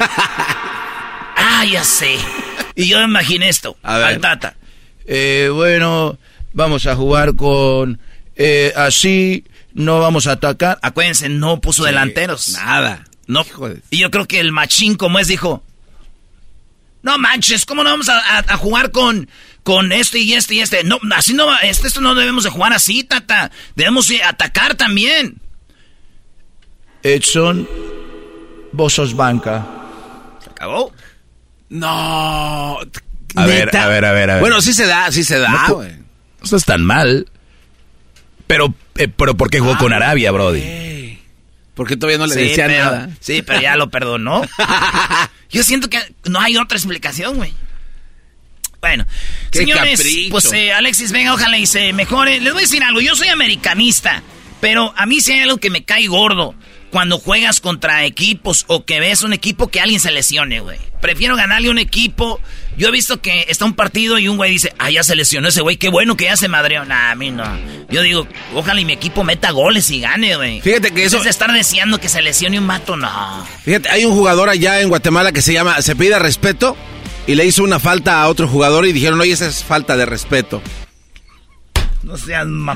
Ya sé. Y yo me imaginé esto. Al Tata. Bueno, vamos a jugar con... así, no vamos a atacar. Acuérdense, no puso delanteros. Nada. No. Y yo creo que el machín, como es, dijo... No manches, ¿cómo no vamos a jugar con este y este y este? No, así no va, esto no debemos de jugar así, Tata. Debemos de atacar también. Edson, vos sos banca. ¿Se acabó? No. A ver. Bueno, sí se da, güey. No estás tan mal. Pero ¿por qué jugó con Arabia, brody? Porque todavía no le decía nada. Sí, pero ya lo perdonó. Yo siento que no hay otra explicación, güey. Bueno, qué señores, capricho. Pues Alexis Vega, ojalá y se mejore. Les voy a decir algo, yo soy americanista, pero a mí sí hay algo que me cae gordo. Cuando juegas contra equipos o que ves un equipo que alguien se lesione, güey. Prefiero ganarle a un equipo. Yo he visto que está un partido y un güey dice, ya se lesionó ese güey, qué bueno que ya se madreó. Nah, a mí no. Yo digo, ojalá y mi equipo meta goles y gane, güey. Fíjate que eso... Es de estar deseando que se lesione un mato, no. Fíjate, hay un jugador allá en Guatemala que se pide respeto y le hizo una falta a otro jugador y dijeron, oye, esa es falta de respeto. No seas mamá.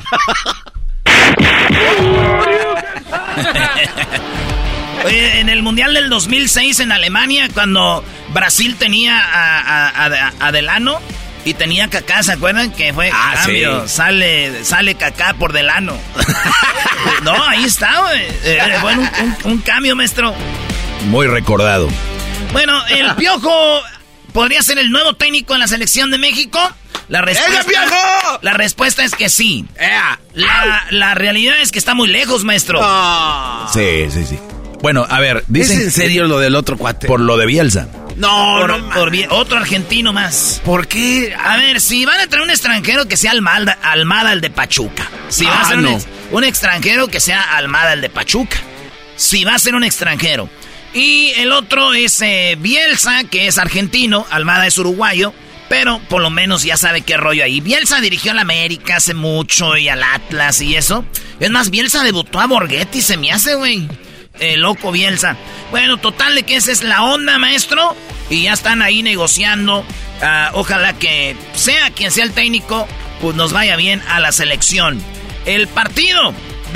Oye, en el Mundial del 2006 en Alemania, cuando Brasil tenía a Delano y tenía Kaká, ¿se acuerdan? Que fue cambio, sí. Sale Kaká por Delano. No, ahí está, güey. Fue un cambio, maestro. Muy recordado. Bueno, el Piojo ¿podría ser el nuevo técnico en la selección de México? La respuesta es que sí. La realidad es que está muy lejos, maestro. Sí. Bueno, a ver, dicen... ¿Es en serio lo del otro cuate? Por lo de Bielsa. Otro argentino más. ¿Por qué? A ver, si van a traer un extranjero que sea Almada, el de Pachuca. Si va a ser un extranjero que sea Almada, el de Pachuca. Si va a ser un extranjero. Y el otro es Bielsa, que es argentino. Almada es uruguayo. Pero por lo menos ya sabe qué rollo ahí. Bielsa dirigió al América hace mucho y al Atlas y eso. Es más, Bielsa debutó a Borghetti, se me hace, güey. Loco Bielsa. Bueno, total de que esa es la onda, maestro. Y ya están ahí negociando. Ojalá que sea quien sea el técnico, pues nos vaya bien a la selección. El partido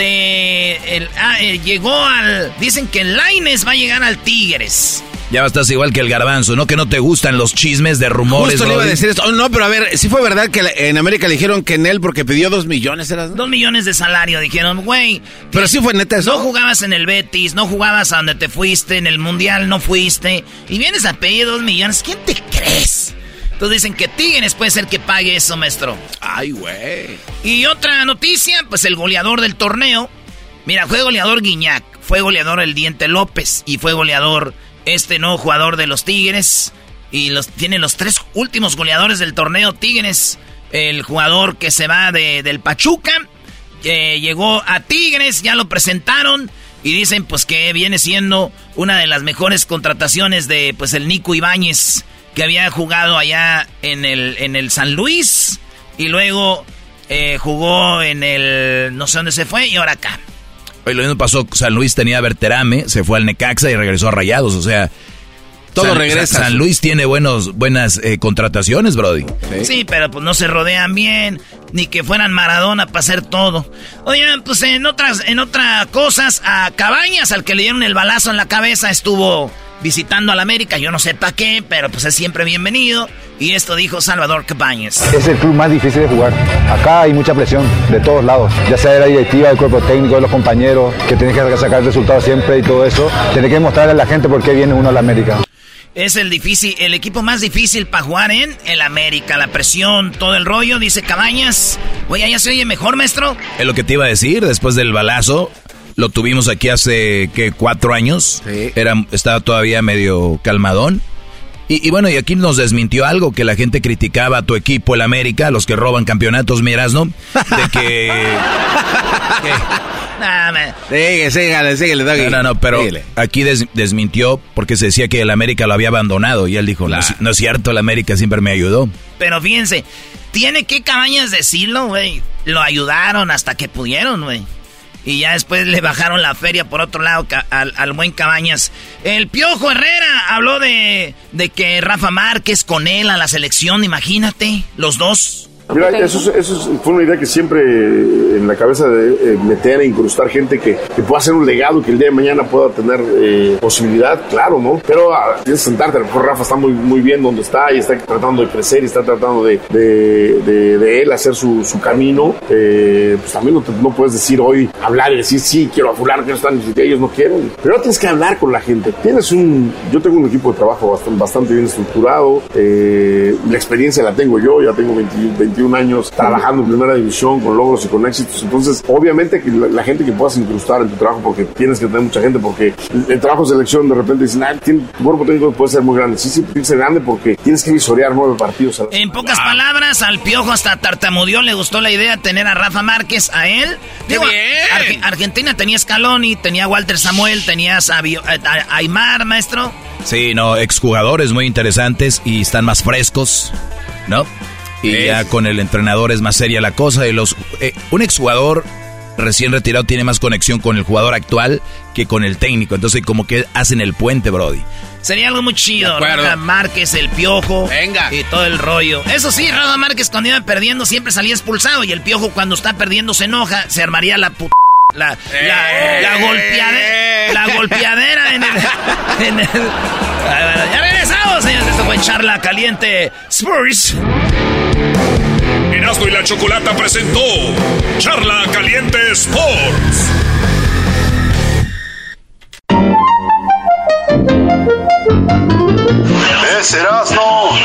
llegó al... Dicen que el Lainez va a llegar al Tigres. Ya estás igual que el Garbanzo, ¿no? Que no te gustan los chismes de rumores. Justo le iba a decir esto. No, pero a ver, sí fue verdad que en América le dijeron que en él porque pidió 2 millones. ¿Era? 2 millones de salario, dijeron, güey. Pero sí fue neta eso. No jugabas en el Betis, no jugabas a donde te fuiste, en el Mundial no fuiste. Y vienes a pedir 2 millones, ¿quién te crees? Entonces dicen que Tigres puede ser que pague eso, maestro. Ay, güey. Y otra noticia, pues el goleador del torneo. Mira, fue goleador Guiñac, fue goleador el Diente López y fue goleador... nuevo jugador de los Tigres. Y tiene los 3 últimos goleadores del torneo Tigres. El jugador que se va del Pachuca. Llegó a Tigres, ya lo presentaron. Y dicen pues que viene siendo una de las mejores contrataciones de pues el Nico Ibáñez. Que había jugado allá en el San Luis. Y luego jugó en el... no sé dónde se fue y ahora acá. Hoy lo mismo pasó, San Luis tenía a Berterame, se fue al Necaxa y regresó a Rayados, o sea... Todo regresa. San Luis tiene buenas contrataciones, brody. Sí, pero pues no se rodean bien, ni que fueran Maradona para hacer todo. Oigan, pues en otras cosas, a Cabañas, al que le dieron el balazo en la cabeza, estuvo visitando al América, yo no sé para qué, pero pues es siempre bienvenido. Y esto dijo Salvador Cabañas. Es el club más difícil de jugar. Acá hay mucha presión de todos lados, ya sea de la directiva, del cuerpo técnico, de los compañeros, que tienen que sacar resultados siempre y todo eso. Tiene que mostrarle a la gente por qué viene uno a la América. Es el equipo más difícil para jugar en el América. La presión, todo el rollo, dice Cabañas. Oye, ¿ya se oye mejor, maestro? Es lo que te iba a decir, después del balazo. Lo tuvimos aquí hace, 4 años. Sí. Estaba todavía medio calmadón. Y bueno, y aquí nos desmintió algo, que la gente criticaba a tu equipo, el América, los que roban campeonatos, miras, ¿no? De que... Síguele, Doggy. No, pero síguele. Aquí desmintió porque se decía que el América lo había abandonado. Y él dijo, no es cierto, el América siempre me ayudó. Pero fíjense, tiene que Cabañas decirlo, güey. Lo ayudaron hasta que pudieron, güey. Y ya después le bajaron la feria por otro lado al buen Cabañas. El Piojo Herrera habló de que Rafa Márquez con él a la selección, imagínate, los dos. Mira, eso fue una idea que siempre en la cabeza de meter e incrustar gente que pueda hacer un legado, que el día de mañana pueda tener posibilidad, claro, ¿no? Pero tienes que sentarte, a lo mejor Rafa está muy, muy bien donde está y está tratando de crecer y está tratando de él hacer su camino. Pues también no puedes decir hoy, hablar y decir, sí, quiero a fulano, que no están, que ellos no quieren. Pero tienes que hablar con la gente. Yo tengo un equipo de trabajo bastante bien estructurado, la experiencia la tengo yo, ya tengo 21 años trabajando en primera división con logros y con éxitos. Entonces, obviamente que la gente que puedas incrustar en tu trabajo, porque tienes que tener mucha gente, porque el trabajo de selección de repente dicen, tu cuerpo técnico puede ser muy grande. Sí, tiene que ser grande porque tienes que visorear 9 partidos. En pocas palabras, al Piojo hasta tartamudeó, le gustó la idea de tener a Rafa Márquez, a él. Digo, Argentina tenía Scaloni, tenía Walter Samuel, tenías a Aymar, maestro. Sí, exjugadores muy interesantes y están más frescos, ¿no? Y ya con el entrenador es más seria la cosa. Y un exjugador recién retirado tiene más conexión con el jugador actual que con el técnico. Entonces como que hacen el puente, brody. Sería algo muy chido, Rafa Márquez, el Piojo. Venga. Y todo el rollo. Eso sí, Rafa Márquez cuando iba perdiendo siempre salía expulsado. Y el Piojo cuando está perdiendo se enoja. Se armaría la golpeadera en el... Ya regresamos, señores. Esto fue Charla Caliente Spurs. Erasmo y la Chocolata presentó Charla Caliente Sports. Es Erasmo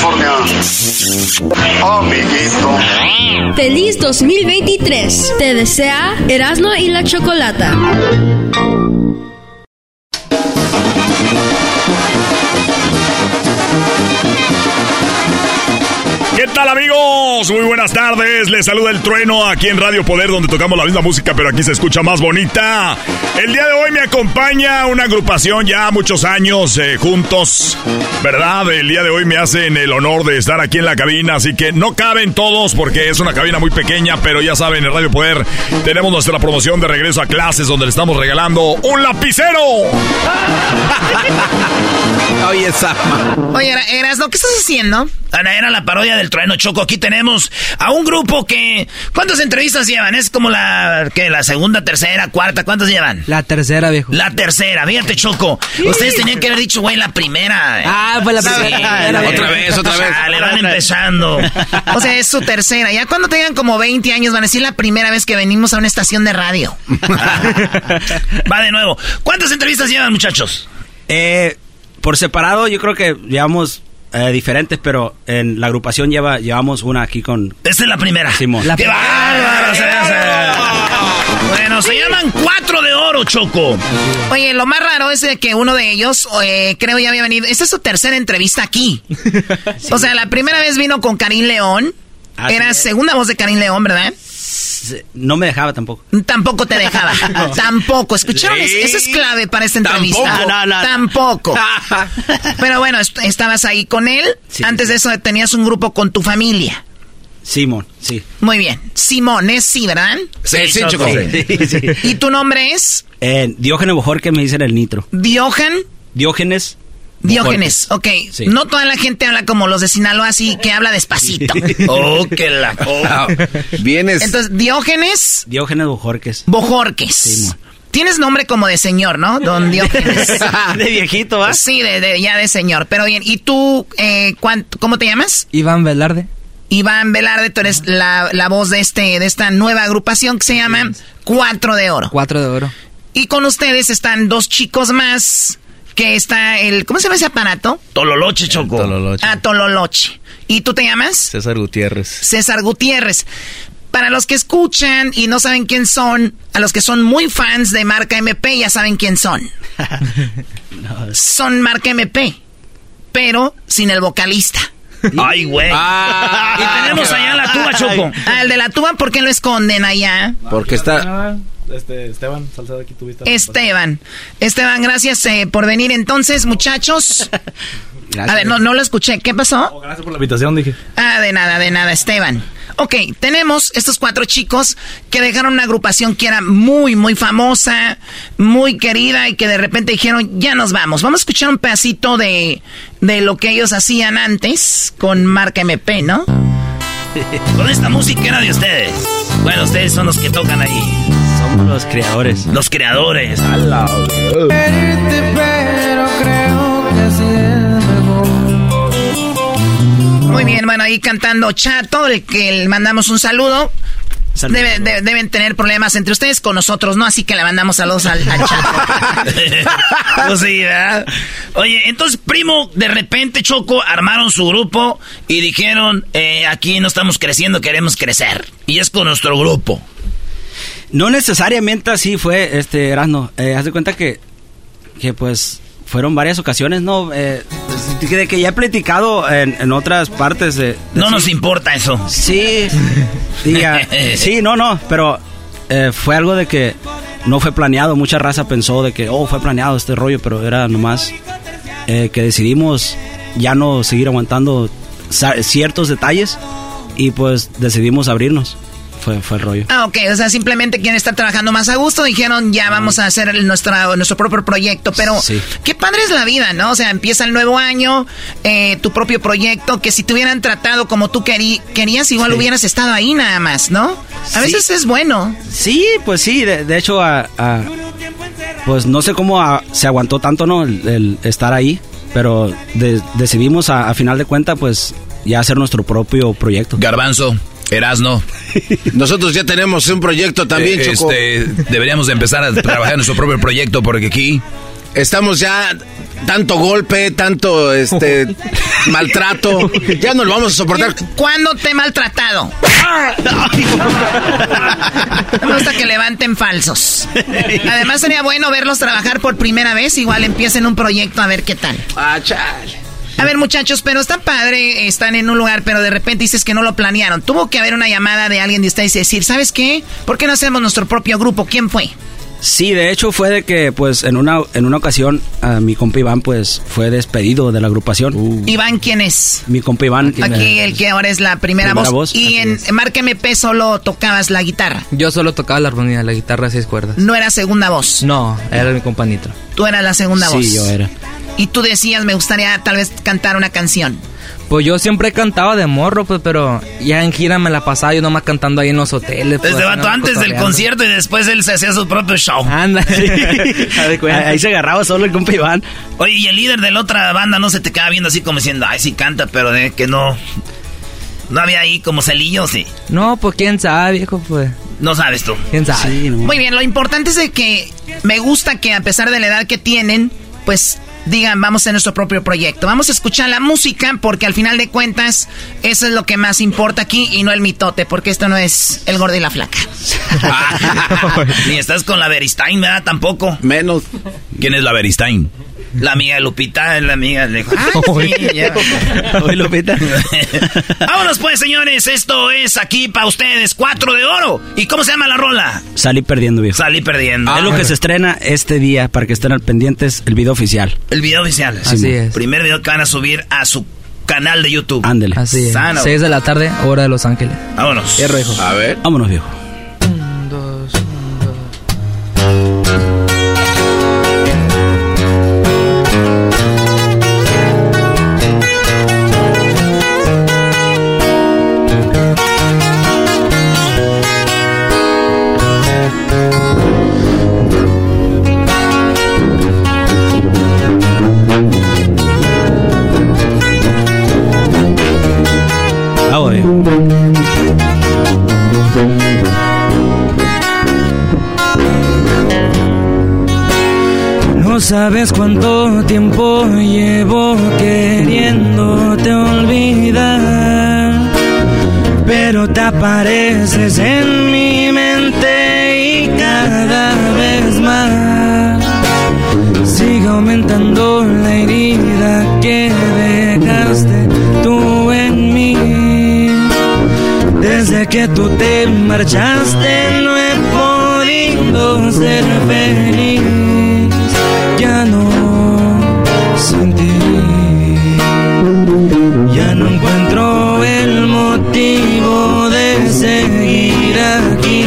California. Amiguito. Feliz 2023. Te desea Erasmo y la Chocolata. ¿Qué tal, amigos? Muy buenas tardes. Les saluda el Trueno aquí en Radio Poder, donde tocamos la misma música, pero aquí se escucha más bonita. El día de hoy me acompaña una agrupación ya muchos años juntos, ¿verdad? El día de hoy me hacen el honor de estar aquí en la cabina, así que no caben todos porque es una cabina muy pequeña, pero ya saben, en Radio Poder tenemos nuestra promoción de regreso a clases, donde le estamos regalando un lapicero. Oye, Oye, Erasmo, ¿qué estás haciendo? Ana, era la parodia del Trueno, Choco. Aquí tenemos a un grupo que... ¿Cuántas entrevistas llevan? Es como la segunda, tercera, cuarta. ¿Cuántas llevan? La tercera, viejo. La tercera. Fíjate, Choco. Ustedes tenían que haber dicho, güey, la primera. Fue la primera. Otra vez. Le van empezando. O sea, es su tercera. Ya cuando tengan como 20 años van a decir la primera vez que venimos a una estación de radio. Va de nuevo. ¿Cuántas entrevistas llevan, muchachos? Por separado, yo creo que llevamos... diferentes, pero en la agrupación llevamos una aquí con... Esta es la primera. Simón. ¡Qué bárbaro! Bueno, se llaman 4 de oro, Choco. Oye, lo más raro es de que uno de ellos, creo ya había venido... Esta es su tercera entrevista aquí. Sí. O sea, la primera vez vino con Karim León. Era segunda voz de Karim León, ¿verdad? No me dejaba tampoco. Tampoco te dejaba. No. Tampoco. ¿Escucharon? Sí. Eso es clave para esta entrevista. Tampoco. Pero bueno, estabas ahí con él. Sí. Antes de eso tenías un grupo con tu familia. Simón, sí. Muy bien. Simón, es sí, ¿verdad? Sí, Choco. Sí. ¿Y tu nombre es? Diógenes Bojorquez, me dicen el Nitro. Diógenes, ok. Sí. No toda la gente habla como los de Sinaloa, así que habla despacito. Vienes. Entonces, Diógenes Bojorquez. Sí, tienes nombre como de señor, ¿no? Don Diógenes. De viejito, ¿va? Sí, ya de señor. Pero bien, ¿y tú cómo te llamas? Iván Velarde. Iván Velarde, tú eres la voz de esta nueva agrupación que se llama 4 de oro. 4 de oro. Y con ustedes están 2 chicos más... Que está ¿cómo se llama ese aparato? Tololoche, Choco. Tololoche. ¿Y tú te llamas? César Gutiérrez. Para los que escuchan y no saben quién son, a los que son muy fans de Marca MP, ya saben quién son. Son Marca MP, pero sin el vocalista. Ay, güey. Y tenemos allá la tuba, Choco. El de la tuba, ¿por qué lo esconden allá? Porque está... Esteban Salcedo, aquí tuviste. Esteban, gracias por venir entonces, muchachos. Gracias. A ver, no lo escuché. ¿Qué pasó? Gracias por la invitación, dije. De nada, Esteban. Ok, tenemos estos 4 chicos que dejaron una agrupación que era muy, muy famosa, muy querida y que de repente dijeron, ya nos vamos. Vamos a escuchar un pedacito de lo que ellos hacían antes con Marca MP, ¿no? Con esta música era de ustedes. Bueno, ustedes son los que tocan ahí. Somos los creadores. Los creadores. Pero creo que así es mejor. Muy bien, bueno, ahí cantando Chato, el que le mandamos un saludo. Deben tener problemas entre ustedes con nosotros, ¿no? Así que le mandamos saludos al Chato. Pues sí, ¿verdad? Oye, entonces, primo, de repente, Choco, armaron su grupo y dijeron, aquí no estamos creciendo, queremos crecer. Y es con nuestro grupo. No necesariamente así fue, Erasmo. Haz de cuenta que pues fueron varias ocasiones, ¿no? De que ya he platicado en otras partes no nos importa eso. Sí. Sí, no, pero fue algo de que no fue planeado. Mucha raza pensó de que, fue planeado este rollo, pero era nomás que decidimos ya no seguir aguantando ciertos detalles y pues decidimos abrirnos. Fue el rollo. Ok, o sea, simplemente quieren estar trabajando más a gusto, dijeron, ya vamos a hacer nuestro propio proyecto, pero sí. Qué padre es la vida, ¿no? O sea, empieza el nuevo año, tu propio proyecto, que si te hubieran tratado como tú querías, igual hubieras estado ahí nada más, ¿no? A veces es bueno. Sí, pues sí, de hecho, pues no sé cómo se aguantó tanto, ¿no? El estar ahí, pero decidimos a final de cuentas, pues, ya hacer nuestro propio proyecto. Garbanzo. Erasmo. Nosotros ya tenemos un proyecto también, Choco. Deberíamos de empezar a trabajar en nuestro propio proyecto porque aquí estamos ya tanto golpe, tanto maltrato. Ya no lo vamos a soportar. ¿Cuándo te he maltratado? Me gusta que levanten falsos. Además sería bueno verlos trabajar por primera vez. Igual empiecen un proyecto a ver qué tal. Chale. A ver, muchachos, pero está padre, están en un lugar, pero de repente dices que no lo planearon. Tuvo que haber una llamada de alguien de ustedes y decir, ¿sabes qué? ¿Por qué no hacemos nuestro propio grupo? ¿Quién fue? Sí, de hecho fue de que, pues, en una ocasión, mi compa Iván, pues, fue despedido de la agrupación. ¿Iván quién es? Mi compa Iván. Aquí el que ahora es la primera voz. Y en Marca MP solo tocabas la guitarra. Yo solo tocaba la armonía, la guitarra 6 cuerdas. ¿No era segunda voz? No, era mi compa Nitro. ¿Tú eras la segunda voz? Sí, yo era. Y tú decías, me gustaría tal vez cantar una canción. Pues yo siempre cantaba de morro, pues, pero ya en gira me la pasaba yo nomás cantando ahí en los hoteles. Desde vato antes del concierto y después él se hacía su propio show. Anda. Ahí se agarraba solo el compa Iván. Oye, y el líder de la otra banda no se te quedaba viendo así como diciendo, ay, sí canta, pero de que no... ¿No había ahí como celillo, sí? No, pues quién sabe, viejo, pues. No sabes tú. ¿Quién sabe? Sí, no. Muy bien, lo importante es de que me gusta que a pesar de la edad que tienen, pues... digan, vamos a nuestro propio proyecto. Vamos a escuchar la música porque al final de cuentas eso es lo que más importa aquí y no el mitote, porque esto no es el gordo y la flaca. Ni estás con la Beristain, ¿verdad? Tampoco. Menos. ¿Quién es la Beristain? La amiga de Lupita, es la amiga de... Oye, Lupita. Vámonos pues, señores. Esto es aquí para ustedes, 4 de oro. ¿Y cómo se llama la rola? Salí perdiendo, viejo. Salí perdiendo. Es lo que se estrena este día, para que estén al pendientes, el video oficial. El video oficial. Así es. Primer video que van a subir a su canal de YouTube. Ándele. Así es. Sano. 6 de la tarde, hora de Los Ángeles. Vámonos. Fierro, hijo. A ver. Vámonos, viejo. 1, 2, No sabes cuánto tiempo llevo queriéndote olvidar, pero te apareces en mi mente y cada vez más sigue aumentando la herida que dejaste tú en mí. Desde que tú te marchaste no he podido ser feliz. Ya no sin ti, ya no encuentro el motivo de seguir aquí.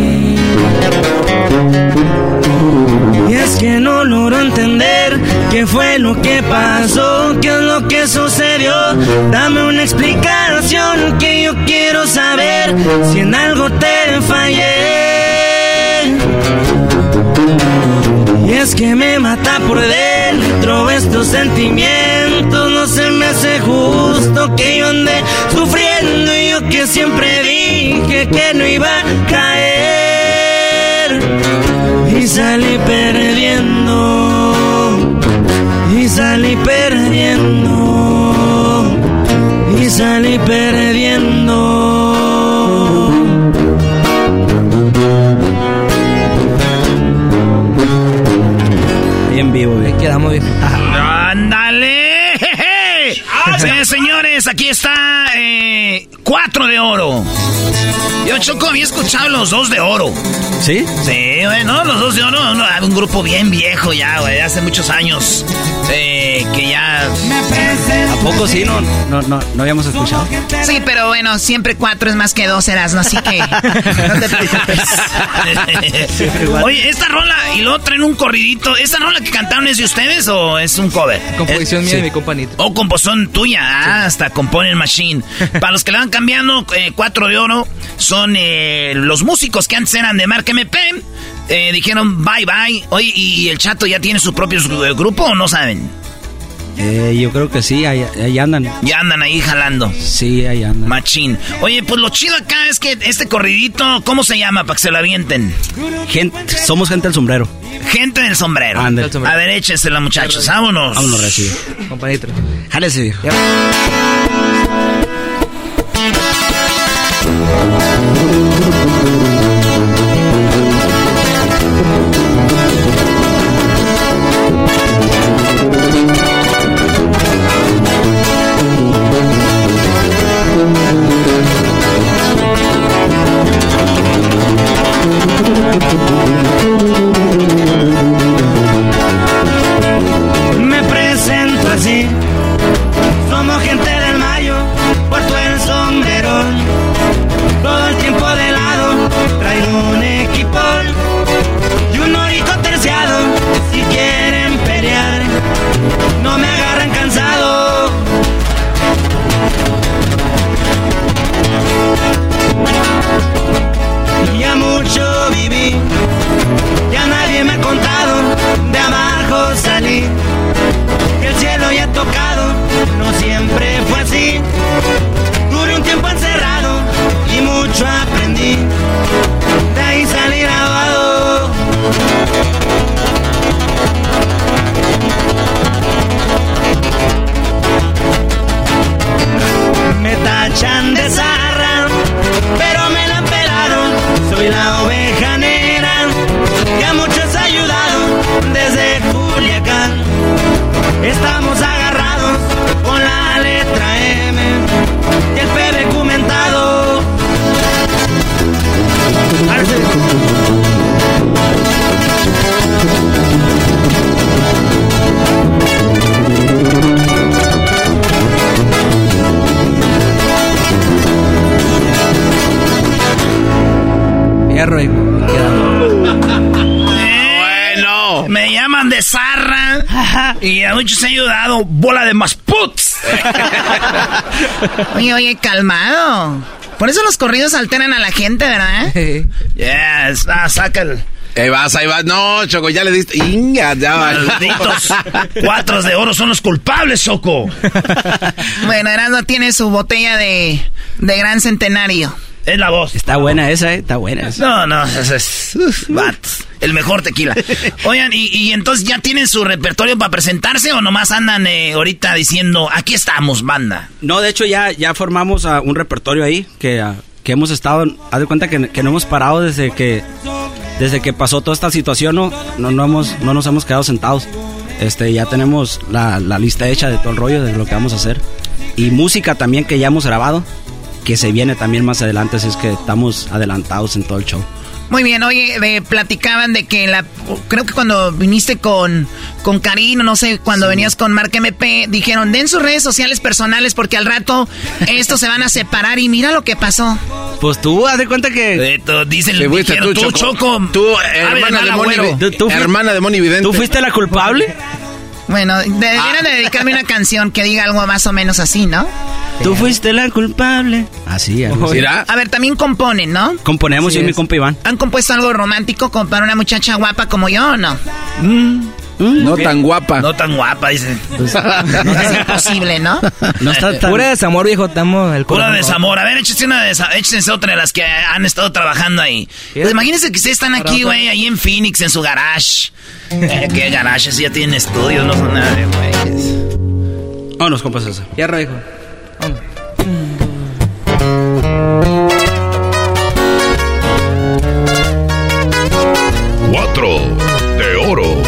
Y es que no logro entender qué fue lo que pasó, qué es lo que sucedió. Dame una explicación que yo quiero saber si en algo te fallé. Y es que me mata por dentro estos sentimientos. No se me hace justo que yo ande sufriendo y yo que siempre dije que no iba a caer. Y salí perdiendo, y salí perdiendo, y salí perdiendo. En vivo, bien. Quedamos bien. ¡Ándale! Sí, señores, aquí está 4 de oro. Yo, Choco, había escuchado los 2 de oro. ¿Sí? Sí, güey, no, los 2 de oro. Un grupo bien viejo ya, güey, hace muchos años. Que ya... ¿A poco sí? No habíamos escuchado. Sí, pero bueno, siempre 4 es más que 2, Erasmo, así que no te preocupes. Oye, esta rola y lo otro en un corridito, ¿esta rola que cantaron es de ustedes o es un cover? Composición mía y mi compa Nitro. O composición tuya, sí. Hasta Componen Machine. Para los que le van cambiando, 4 de oro son los músicos que antes eran de Marca MP. Dijeron bye bye. Oye, ¿y el Chato ya tiene su propio grupo o no saben? Yo creo que sí, ahí andan. Ya andan ahí jalando. Sí, ahí andan. Machín. Oye, pues lo chido acá es que este corridito, ¿cómo se llama para que se lo avienten? Somos gente del sombrero. Gente del sombrero. Ande. A ver, échesela, muchachos. Vámonos. Vámonos, recibe. Compañito. Jálese, viejo. Me presento así, somos gente del Mayo, Puerto El Sombrerón. Todo el tiempo de lado, traigo un equipón y un orico terciado. Si quieren pelear, no me agarran cansado. Ya mucho viví, ya nadie me ha contado, de abajo salí, que el cielo ya ha tocado, no siempre fue así. Duré un tiempo encerrado y mucho aprendí, de ahí salí grabado. Me tachan de zarra, pero me la pelaron, soy la oveja negra, que a muchos ha ayudado desde Culiacán. Estamos agarrados con la letra M y el PB comentado. Hierro y bueno. Me llaman de zarra y a muchos he ayudado. Bola de masputs. Oye, calmado. Por eso los corridos alteran a la gente, ¿verdad? Yes, saca el... Ahí vas. No, Choco, ya le diste. Inga, ya va. Malditos 4 de oro son los culpables, Choco. Bueno, Erasmo tiene su botella de Gran Centenario. Es la voz. Está buena esa, está buena esa. No, es el mejor tequila. Oigan, y entonces ya tienen su repertorio para presentarse o nomás andan ahorita diciendo, aquí estamos, banda. No, de hecho ya formamos un repertorio ahí que hemos estado, haz de cuenta que no hemos parado desde que pasó toda esta situación, no nos hemos quedado sentados. Ya tenemos la lista hecha de todo el rollo de lo que vamos a hacer. Y música también que ya hemos grabado, que se viene también más adelante, así es que estamos adelantados en todo el show. Muy bien, oye, platicaban de que creo que cuando viniste con Karina, no sé, cuando venías con Mark MP, dijeron, den sus redes sociales personales porque al rato estos se van a separar y mira lo que pasó. Pues tú, haz de cuenta que... Dicen, tú, Choco. Tú, hermana de Moni Vidente. ¿Tú fuiste la culpable? Bueno, deberían de dedicarme una canción que diga algo más o menos así, ¿no? Tú fuiste la culpable. Así, ¿Mira? A ver, también componen, ¿no? Componemos, yo y mi compa Iván. ¿Han compuesto algo romántico para una muchacha guapa como yo o no? No tan guapa. No tan guapa, dice. No es imposible, ¿no? No está tan... Pura desamor, viejo, estamos el Pura desamor. A ver, échense otra de las que han estado trabajando ahí. Pues imagínense que ustedes están aquí, güey, ahí en Phoenix, en su garage. ¿Qué garage? Si ya tienen estudios, no son nada de güeyes. Vámonos, compas, eso. Ya, hijo. 4 de oro.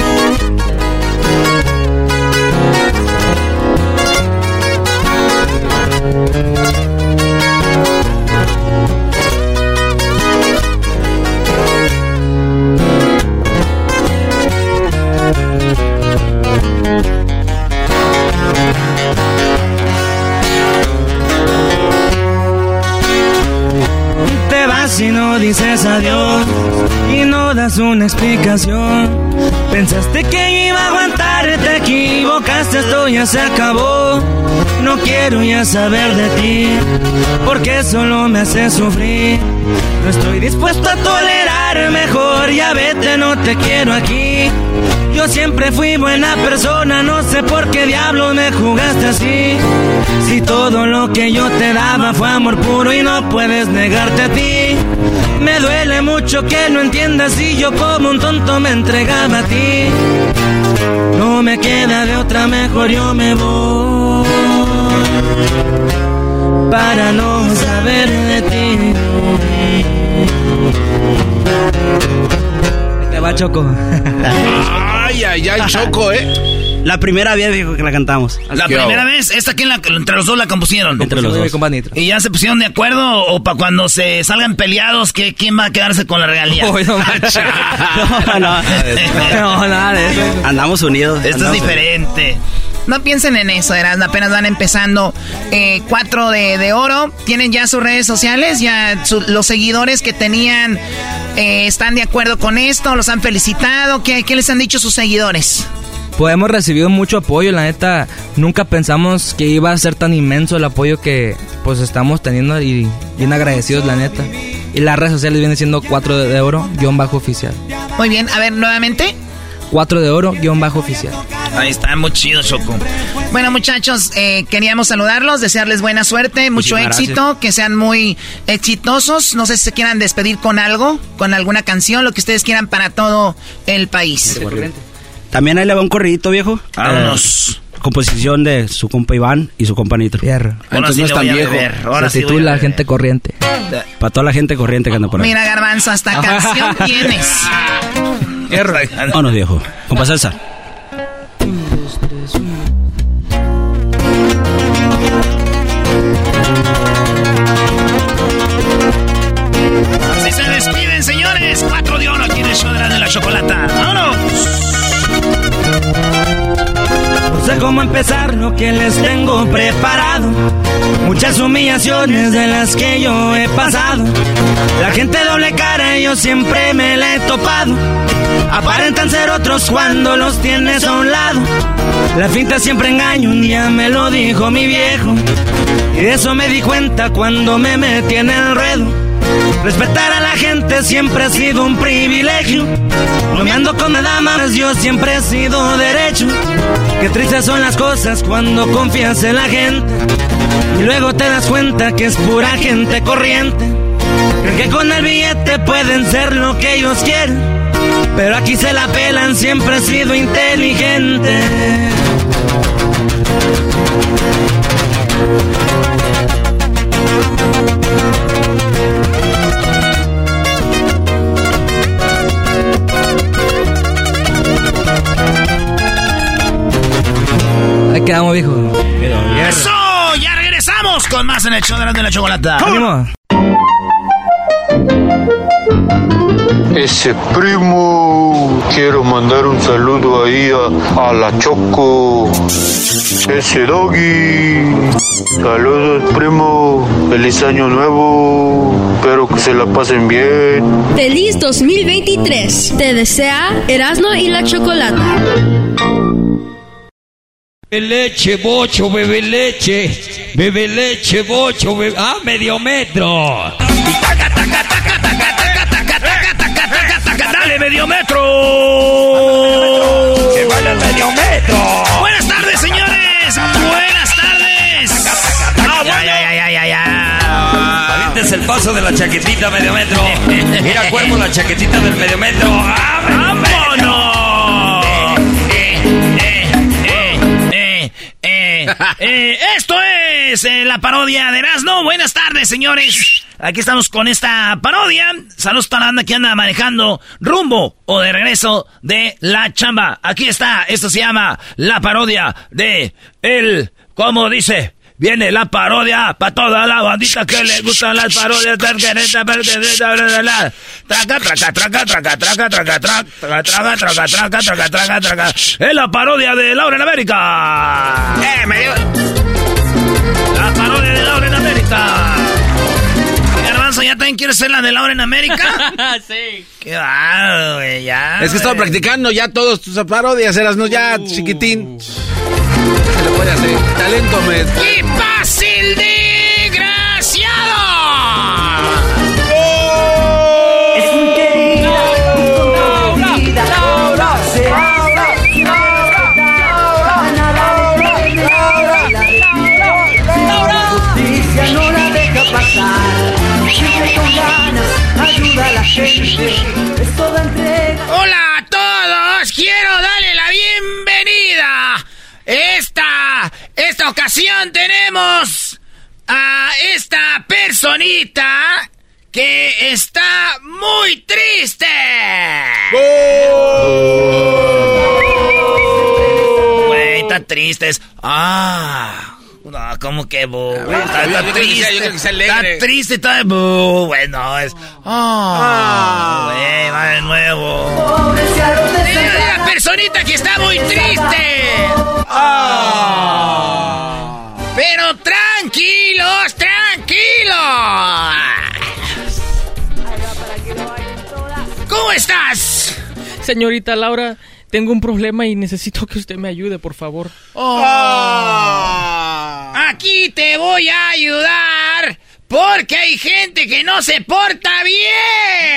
Te vas y no dices adiós y no das una explicación. Pensaste que iba a aguantar, te equivocaste, esto ya se acabó. No quiero ya saber de ti, porque solo me hace sufrir. No estoy dispuesto a tolerar ser mejor, ya vete, no te quiero aquí. Yo siempre fui buena persona, no sé por qué diablos me jugaste así. Si todo lo que yo te daba fue amor puro y no puedes negarte a ti. Me duele mucho que no entiendas si yo como un tonto me entregaba a ti. No me queda de otra, mejor yo me voy para no saber de ti. Te va, Choco. Ay, Choco, La primera vez, dijo, que la cantamos. La primera vez, ¿esta quién entre los dos la compusieron? Entre los dos. ¿Y ya se pusieron de acuerdo o para cuando se salgan peleados, quién va a quedarse con la regalía? No, nada de eso. Andamos unidos. Esto es diferente. No piensen en eso, Erasmo, apenas van empezando. 4 de oro, tienen ya sus redes sociales, ya los seguidores que tenían están de acuerdo con esto, los han felicitado. ¿Qué les han dicho sus seguidores? Pues hemos recibido mucho apoyo, la neta, nunca pensamos que iba a ser tan inmenso el apoyo que pues estamos teniendo y bien agradecidos, la neta. Y las redes sociales vienen siendo 4 de oro, _oficial. Muy bien, a ver, nuevamente. 4 de oro, _oficial. Ahí está, muy chido, Choco. Bueno, muchachos, queríamos saludarlos, desearles buena suerte, mucho éxito, gracias. Que sean muy exitosos. No sé si se quieran despedir con algo, con alguna canción, lo que ustedes quieran para todo el país. También ahí le va un corridito, viejo. Vámonos. Composición de su compa Iván y su compa Nitro. Ahora entonces no es tan viejo. Se titula Gente Corriente. Para toda la gente corriente que anda por ahí. Mira, Garbanzo, hasta canción tienes. Vámonos, viejo. Compa César. Así se despiden, señores. 4 de oro aquí en el show de la chocolata. ¡Vámonos! No sé cómo empezar lo que les tengo preparado. Muchas humillaciones de las que yo he pasado. La gente doble cara yo siempre me la he topado. Aparentan ser otros cuando los tienes a un lado. La finta siempre engaña, un día me lo dijo mi viejo. Y de eso me di cuenta cuando me metí en el ruedo. Respetar a la gente siempre ha sido un privilegio. No me ando con damas, yo siempre he sido derecho. Qué tristes son las cosas cuando confías en la gente y luego te das cuenta que es pura gente corriente. Creen que con el billete pueden ser lo que ellos quieren, pero aquí se la pelan, siempre he sido inteligente. Ahí quedamos, viejo. ¡Eso! ¡Ya regresamos con más en el show de la chocolata! ¡Ánimo! Ese primo, quiero mandar un saludo ahí a la Choco. Ese Doggy. Saludos, primo. Feliz año nuevo. Espero que se la pasen bien. Feliz 2023. Te desea Erasmo y la chocolata. Bebe leche, bocho, bebe leche, bocho, bebe... ¡Ah, medio metro! ¡Dale, medio metro! ¡Que vale el medio metro! ¡Buenas tardes, señores! ¡Buenas tardes! Avientes el paso de la chaquetita medio metro. Mira, cuerpo, la chaquetita del medio metro. ¡Vámonos! Esto es la parodia de Erasmo. Buenas tardes, señores. Aquí estamos con esta parodia. Saludos para la banda que anda manejando rumbo o de regreso de la chamba. Aquí está, esto se llama la parodia de el... ¿Cómo dice? Viene la parodia para toda la bandita que le gustan las parodias. Es la parodia de Laura en América. La parodia de Laura en América. Garbanzo, ¿ya también quieres ser la de Laura en América? Sí. Qué bárbaro, güey, ya. Es que estaba practicando ya todos tus parodias, Erasmo, ya, chiquitín. Se le puede hacer. Talento, me... ¡Qué fácil, desgraciado! Es un querido continuación tenemos a esta personita que está muy triste. Güey, está triste. No, ¿cómo que está triste? Está triste, está bueno, es. Güey, va de nuevo. La personita que está muy triste. Pero tranquilos. ¿Cómo estás? Señorita Laura, tengo un problema y necesito que usted me ayude, por favor. Aquí te voy a ayudar porque hay gente que no se porta bien.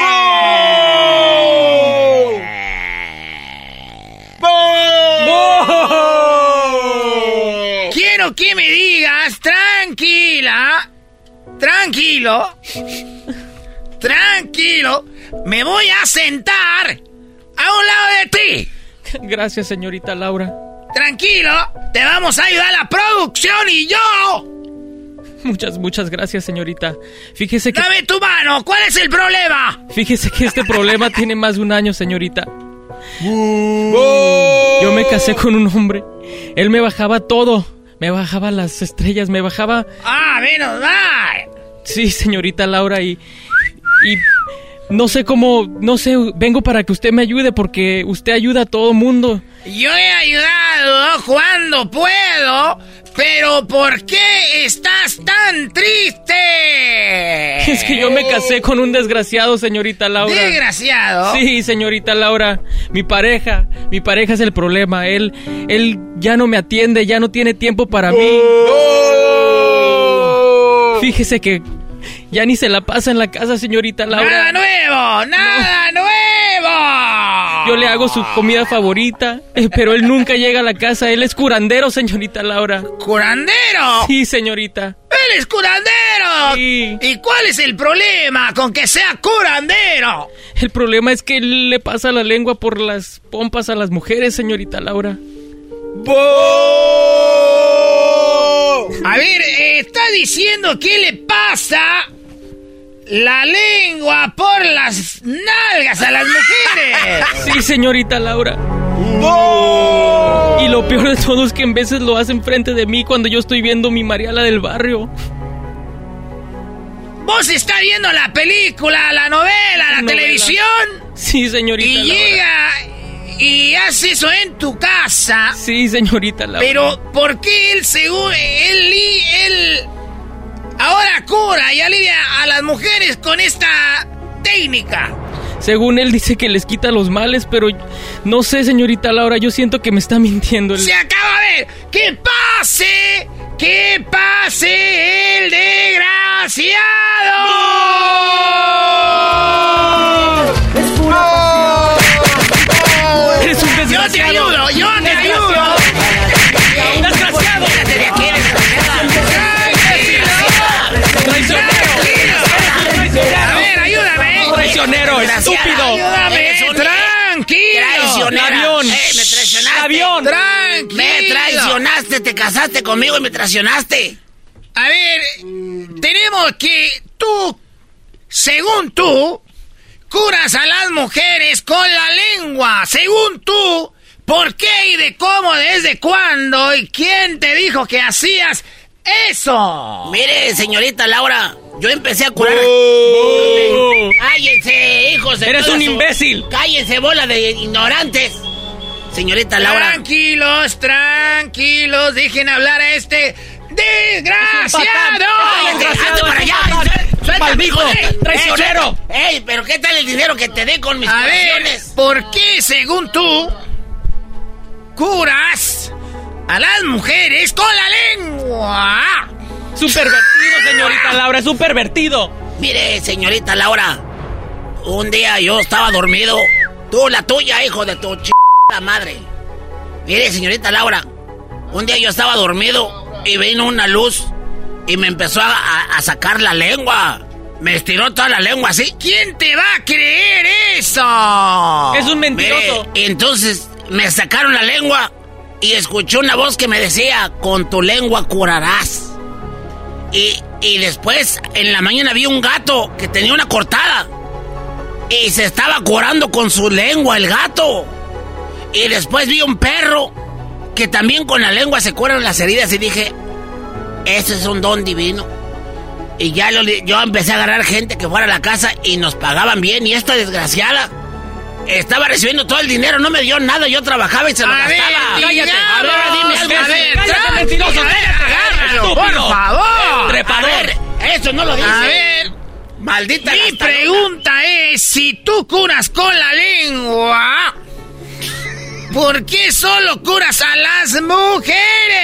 Quiero que me digas tranquilo, me voy a sentar a un lado de ti. Gracias, señorita Laura. Tranquilo, te vamos a ayudar la producción y yo. Muchas gracias, señorita. Fíjese que... Dame tu mano, ¿cuál es el problema? Fíjese que este problema tiene más de un año, señorita. Yo me casé con un hombre. Él me bajaba todo. Me bajaba las estrellas, me bajaba... menos mal. Sí, señorita Laura, y no sé cómo, vengo para que usted me ayude porque usted ayuda a todo mundo. Yo he ayudado cuando puedo, pero ¿por qué estás tan triste? Es que yo me casé con un desgraciado, señorita Laura. ¿Desgraciado? Sí, señorita Laura. Mi pareja es el problema. Él ya no me atiende, ya no tiene tiempo para mí. Fíjese que ya ni se la pasa en la casa, señorita Laura. ¡Nada nuevo! Yo le hago su comida favorita, pero él nunca llega a la casa. Él es curandero, señorita Laura. ¿Curandero? Sí, señorita. ¡Él es curandero! Sí. ¿Y cuál es el problema con que sea curandero? El problema es que él le pasa la lengua por las pompas a las mujeres, señorita Laura. A ver, está diciendo que le pasa la lengua por las nalgas a las mujeres. Sí, señorita Laura. Y lo peor de todo es que en veces lo hace enfrente de mí cuando yo estoy viendo mi Mariala del barrio. ¿Vos estás viendo la película, la novela, la televisión? Sí, señorita Y Laura. llega y hace eso en tu casa. Sí, señorita Laura. Pero ¿por qué él ahora cura y alivia a las mujeres con esta técnica? Según él dice que les quita los males, pero no sé, señorita Laura, yo siento que me está mintiendo. Se acaba de ver. ¡Que pase el desgraciado! ¡Eres un desgraciado! ¡Yo te ayudo! ¡Desgraciado! ¡Quédate de aquí, desgraciado! ¡Traicionero! A ver, ayúdame. ¡Traicionero, estúpido! ¡Ayúdame! ¡Tranquilo! ¡Avión! ¡Me traicionaste! ¡Avión! ¡Tranquilo! Me traicionaste, te casaste conmigo y me traicionaste. A ver, tenemos que según tú, curas a las mujeres con la lengua. Según tú, ¿por qué y de cómo, desde cuándo y quién te dijo que hacías eso? Mire, señorita Laura, yo empecé a curar. ¡Cállense, hijos de ¡Eres un imbécil! ¡Cállense, bola de ignorantes! Señorita Laura. Tranquilos, dejen hablar a este desgraciado. ¡Hazte para allá! ¡Suéltame, hijo! ¡Traicionero! ¡Ey, pero qué tal el dinero que te dé con mis A ver, curaciones! ¿por qué, según tú, curas a las mujeres con la lengua? ¡Es pervertido, señorita Laura! ¡Es un pervertido! Mire, señorita Laura, un día yo estaba dormido. Tú, la tuya, hijo de tu madre. Mire, señorita Laura, un día yo estaba dormido y vino una luz y me empezó a sacar la lengua. Me estiró toda la lengua así. ¿Quién te va a creer eso? ¡Es un mentiroso! Mire, entonces me sacaron la lengua y escuché una voz que me decía, con tu lengua curarás. Y después, en la mañana vi un gato que tenía una cortada y se estaba curando con su lengua el gato. Y después vi un perro que también con la lengua se curan las heridas y dije, ese es un don divino. Y ya yo empecé a agarrar gente que fuera a la casa y nos pagaban bien. Y esta desgraciada estaba recibiendo todo el dinero, no me dio nada, yo trabajaba y se lo gastaba. Cállate. Dime algo. Cállate, mentiroso. Agárralo, por favor. Trepador. A ver, eso no lo dice. A ver, maldita. Mi pregunta es, si tú curas con la lengua, ¿por qué solo curas a las mujeres?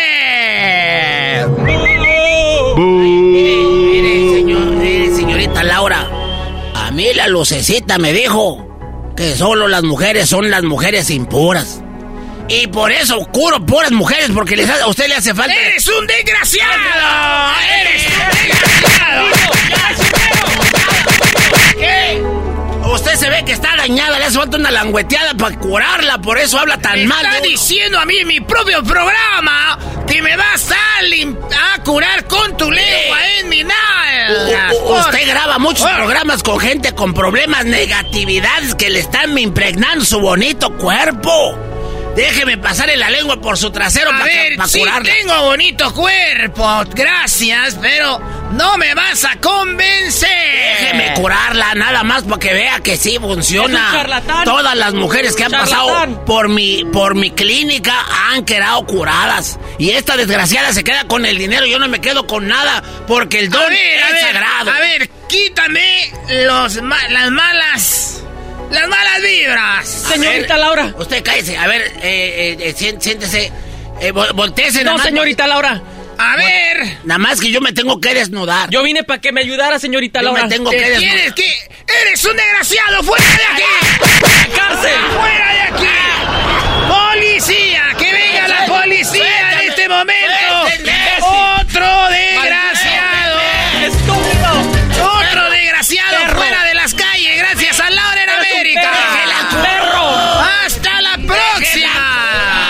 Mire, señorita Laura, a mí la lucecita me dijo que solo las mujeres son las mujeres impuras. Y por eso curo puras mujeres, porque a usted le hace falta... ¡Eres un desgraciado! ¡Eres un desgraciado! ¿Qué? Usted se ve que está dañada, le hace falta una langüeteada para curarla, por eso habla tan mal. Está diciendo a mí en mi propio programa que me vas a curar con tu lengua en mi nalga. Usted graba muchos programas con gente con problemas, negatividades que le están impregnando su bonito cuerpo. Déjeme pasarle la lengua por su trasero para curarla. Sí, tengo bonito cuerpo, gracias, pero no me vas a convencer. Déjeme curarla, nada más para que vea que sí funciona. Es un charlatán. Todas las mujeres que han pasado por mi clínica han quedado curadas. Y esta desgraciada se queda con el dinero, yo no me quedo con nada, porque el don es sagrado. A ver, quítame las malas vibras. Señorita Laura. Usted cállese. A ver, siéntese. Voltéese. No, señorita Laura. A ver. Nada más que yo me tengo que desnudar. Yo vine para que me ayudara, señorita Laura. Yo me tengo que desnudar. ¿Tienes que? ¡Eres un desgraciado! ¡Fuera de aquí! ¡Cárcel! ¡Fuera de aquí! ¡Policía! ¡Que venga la policía en este momento! ¡Otro desgraciado! ¡Estúpido! ¡Otro desgraciado fuera de las calles! ¡Gracias a Laura en América! ¡Perro! ¡Hasta la próxima!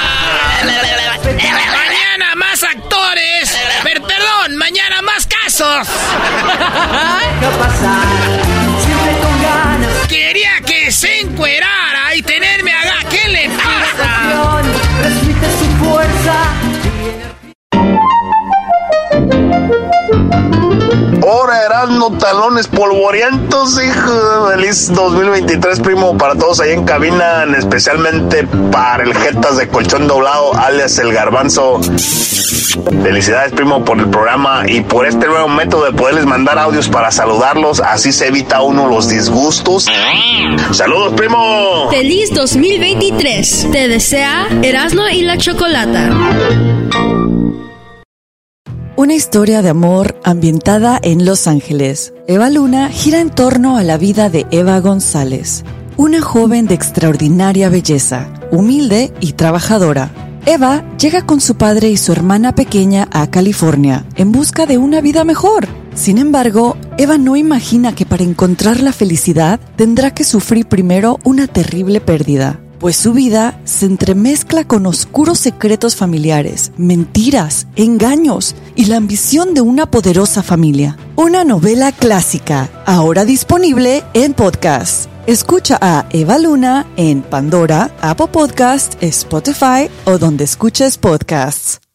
Mañana más actores. Perdón, mañana más casos. Quería que se encuerara y tenerme acá. ¿Qué le pasa? Ahora Erasmo, talones polvorientos, hijo. Feliz 2023, primo, para todos ahí en cabina, especialmente para el Jetas de Colchón Doblado, alias el Garbanzo. Felicidades, primo, por el programa y por este nuevo método de poderles mandar audios para saludarlos, así se evita uno los disgustos. ¡Saludos, primo! Feliz 2023. Te desea Erasmo y la Chocolata. Una historia de amor ambientada en Los Ángeles. Eva Luna gira en torno a la vida de Eva González, una joven de extraordinaria belleza, humilde y trabajadora. Eva llega con su padre y su hermana pequeña a California en busca de una vida mejor. Sin embargo, Eva no imagina que para encontrar la felicidad tendrá que sufrir primero una terrible pérdida, pues su vida se entremezcla con oscuros secretos familiares, mentiras, engaños y la ambición de una poderosa familia. Una novela clásica, ahora disponible en podcast. Escucha a Eva Luna en Pandora, Apple Podcast, Spotify o donde escuches podcasts.